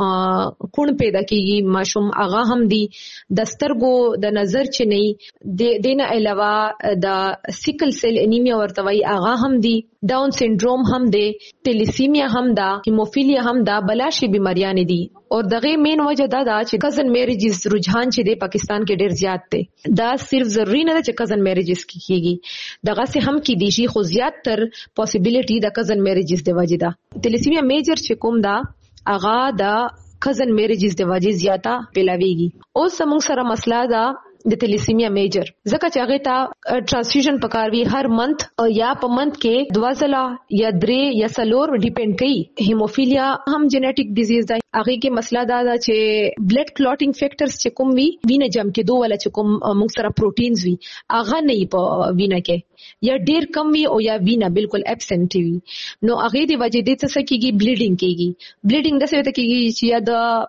کوم کون پیدا کیږي ماشوم هغه هم دي، د سترګو د نظر چې نه د دینه علاوه د سیکل سیل انیمیا ورته وایي هغه هم دي، ډاون سنډروم هم دی، ټیلیسیمیا هم ده، هیموفیلیا هم ده، بلاشي بیماریانې دي. او دغه مین وجه دا ده چې کزن میریجز رجحان چې د پاکستان کې ډیر زیات دی. دا صرف ضروری نه ده چې کزن میریجز کیږي، دغه سه هم کې دي شي، خو زیات تر پوسیبিলিټي د کزن میریجز د وجه ده. تلیسیمیا میجر چې کوم دا اغا دا کزن میریجز د وجه زیاته پیلاویږي. اوس موږ سره مسله ده د تلیسیمیا میجر، ځکه چې هغه ته ټرانسفیوژن پکاروي هر منث یا په منث کې دوه ځله یا درې یا څلور ډیپند کوي. هیموفیلیا هم جنیټیک ډیزیز دی، هغه کې مسله دا ده چې بلډ کلوټینګ فیکټرز چې کوم وی وینه جم کې دوه ولا چې کوم موږ سره پروتینز وی هغه نه په وینه کې یا ډیر کم وی او یا وینه بالکل ابسنت وی، نو هغه دی وجه دې څه کېږي بلیډینګ کېږي. بلیډینګ د څه ته کېږي چې یا د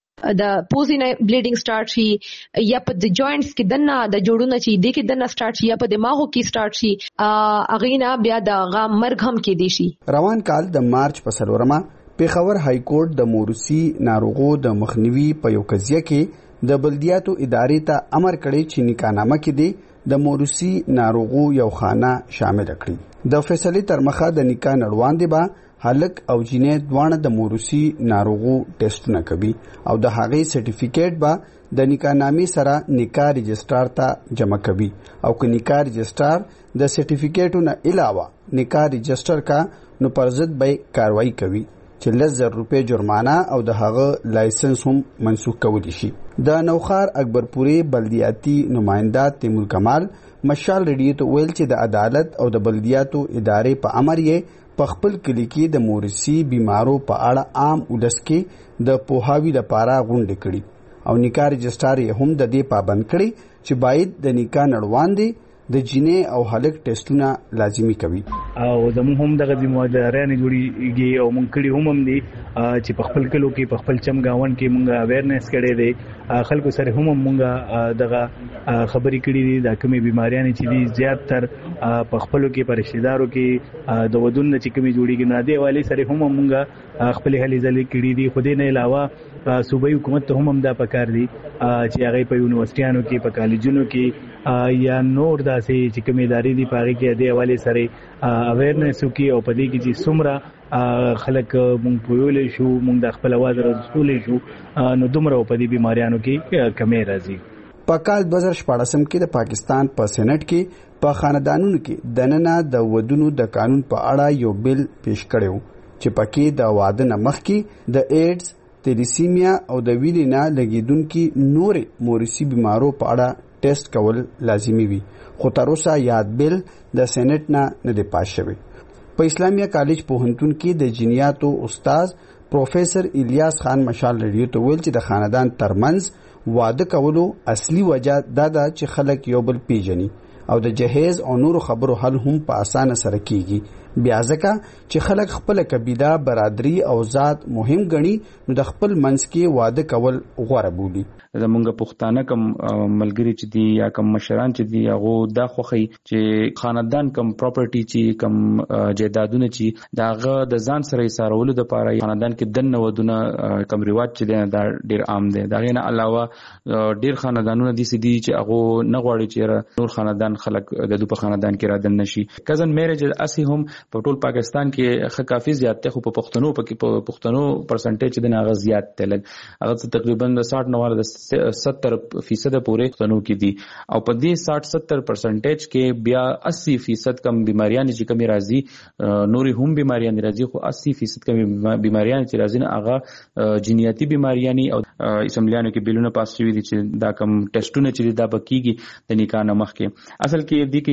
د پوزي نه بلیډینګ سٹارټ شي یا په د جوائنټس کې دنه د جوړونه چې د کې دنه سٹارټ شي یا په دماغو کې سٹارټ شي، اغینا بیا د غا مرګ هم کې دي شي. روان کال د مارچ په سلورمه پیښور های کورټ د موروثي ناروغو د مخنیوي په یو قضیه کې د بلدیاتو ادارې ته امر کړی چې نکاحنامه کې دي د موروثي ناروغو یو خانه شامل کړي. د فیصله تر مخه د نکاح نړوان دی با هلک او جینې دوانه د موروثي ناروغو ټیسټونه کوي او د هغې سرټیفیکیټ به د نکاح نامې سره نکاح رجسترار ته جمع کوي او که نکاح رجسترار د سرټیفیکیټو نه علاوه نکاح رجستر کا نو پر ضد به کاروایی کوي چې لس زره روپۍ جرمانه او د هغه لایسنس هم منسوخ کولی شي. د نوخار اکبرپوري بلدیاتي نماینده تیمور کمال مشال ریډیو ته ویل چې د عدالت او د بلدیاتو ادارې په امر یې په خپل کلی کې د موروثي بیمارو په اړه عام ولس کې د پوهاوي لپاره غونډې کړي او نکاح رجسترار یې هم د دې پابند کړي چې باید د نکاح نړوان دي د جینې او هلک ټیسټونه لازمي کوي. او زموږ هم دغه ذمہوارانه جوړیږي او مونږ کړي هم هم دي چې په خپل کلو کې په خپل چمګاون کې مونږه اویرنس کړي دي، خلکو سره هم مونږه دغه خبرې کړي دي د کومې بیماریاں چې دي زیات تر په خپلو کې پر رشتہدارو کې د ودون چې کومې جوړیږي نه دی والی سره هم مونږه خپل هلي ځلې کړي دي. خو دې نه علاوه صوبایي حکومت ته هم هم دا پکار دي چې هغه په یونیورسيټیانو کې په کالجونو کې یا نور داسې چې کومې ادارې دي پاره کې د حواله سره اویرنس وکي او په دې کې چې څومره خلک مونږ پوهولې شو مونږ د خپل आवाज رسولې شو نو دومره په دې بیماریانو کې کمی راځي. په کال دوه زره شپږم کې د پاکستان په سېنات کې په خاندانونو کې دننه د ودونو د قانون په اړه یو بل پیش کړو چې پکې د واده نه مخکې د ایډز، تلیسیمیا او د وینې نه لګیدونکو نورې موروثي بیمارو په اړه ټیسټ کول لازمي وي، خو تر اوسه یاد بل د سېنات نه نه دی پاس شوی. په اسلامیه کالج پوهنتون کې د جنیاتو استاد پروفیسر الیاس خان مشال ریډیو ته ویل چې د خاندان ترمنځ واده کولو اصلي وجہ دا ده چې خلک یو بل پیژني او د جهیز او نورو خبرو حل هم په اسانه سره کیږي. بیا ځکه چې خلک خپل قبیله، برادری او ذات مهم ګڼي نو د خپل منځ کې واده کول غوړه بولي. زمونږ پښتانه کم ملګری چې دي یا کم مشران چې دي هغه دا خوخي چې خاندان کم پراپرټي چې کم جیدادونه چې داغه د ځان سره سارولو د پاره خاندان کې دنه ودونه کم ریواج چې دی دا ډیر عام دی. دا نه علاوه ډیر خاندانونه دي چې دي چې هغه نه غواړي چې نور خاندان خلک د دوه خاندان کې را دن نشي. کزن میریج اسی هم په ټول پاکستان کې خه کافي زیات ته خو په پښتنو په پښتنو پرسنټیج د ناغه زیات تل هغه تقریبا ساठ نواله ستر فیصد پورې پښتنو کې دي او په دې ساठ ستر پرسنټیج کې بیا اسی فیصد کم بیماریاں چې کمی راځي نوري هم بیماریاں راځي خو اسی فیصد کم بیماریاں چې راځي نه هغه جنیاتي بیماریاں او اسمبلیانو کې بیلونه پاس شوي دي چې دا کم ټیسټونه چې دا بکیږي د نکاح نه مخکې. اصل کې دې کې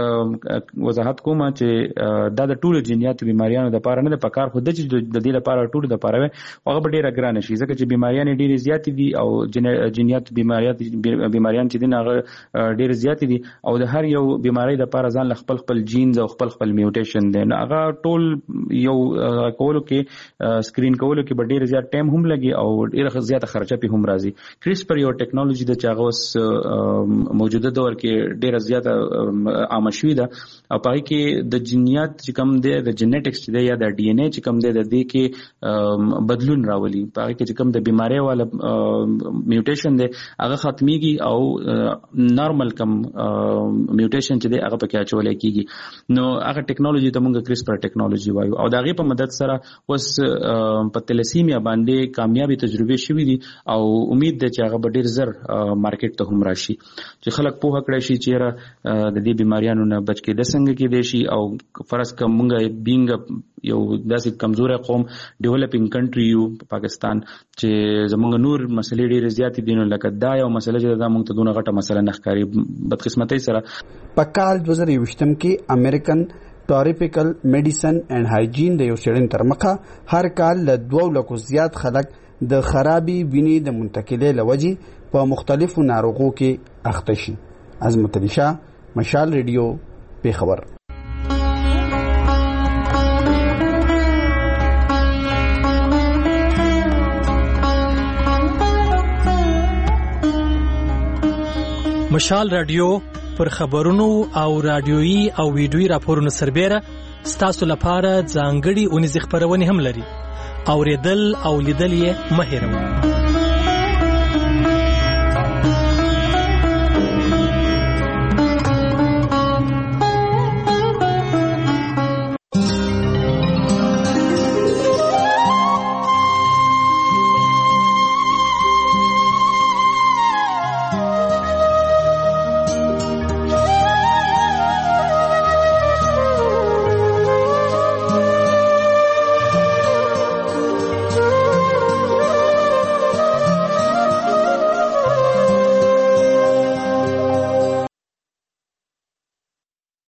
یو وضاحت کوم چې دا د ټولو جنیاتو بیماریانو د پاره نه د پکار خو د دې لپاره ټولو د پاره هغه ډیره ګرانه شي ځکه چې بیماریاں ډیره زیات دي او جنیات بیماریات بیماریاں چې دین هغه ډیره زیات دي او د هر یو بیماری د پاره ځان خپل خپل جینز او خپل خپل میوټیشن دي نو هغه ټول یو کولو کې سکرین کولو کې ډیره زیات ټایم هم لګي او ډیره زیاته خرچه په هم راځي. کریسپر یو ټیکنالوژي د چاغوس موجوده دور کې ډیره زیاته عام شوې ده او پای کې د جنیات چې کوم دی د جینټکس چې دی یا د ډي ان اے چې کوم دی د دې کې بدلون راولي په هغه کې چې کوم د بیماری والا میوټیشن دی هغه ختميږي او نارمل کم میوټیشن چې دی هغه پکې اچول کېږي نو هغه ټیکنالوژي ته موږ کرسپر ټیکنالوژي وایو او د هغې په مدد سره اوس په تلسیمیا باندې کامیابی تجربې شوي دي او امید ده چې هغه به ډېر زر مارکیټ ته هم راشي چې خلک پوهه کړی شي چې د دې بیماریانو نه بچ کېدل څنګه کېدای شي او فرض کړه موږ بینګ یو داسې کمزوری قوم ډیولپینګ کنټري یو پاکستان چې زموږ نور مسلې ډېرې زیاتې دي نو لکه دا یو مسله چې دا موږ ته دونه غټه مسله نه ښکاري بدقسمتۍ سره په کال دوه زره یوویشتم کې امریکن ټاریپیکل میډیسن اینڈ هایجین د یو شړن تر مخه هر کال له دوه لکو زیات خلک د خرابي وینې د منتقلې لوجې په مختلفو ناروغو کې اخته شي. عظمت علي شاه، مشال ریډیو، پیښور. مشال رادیو پر خبرونو او رادیويي او ویډیويي راپورونو سربېره ستاسو لپاره ځانګړي اونیز خبرونه هم لري. اوریدل او لیدل یې مه هېروئ.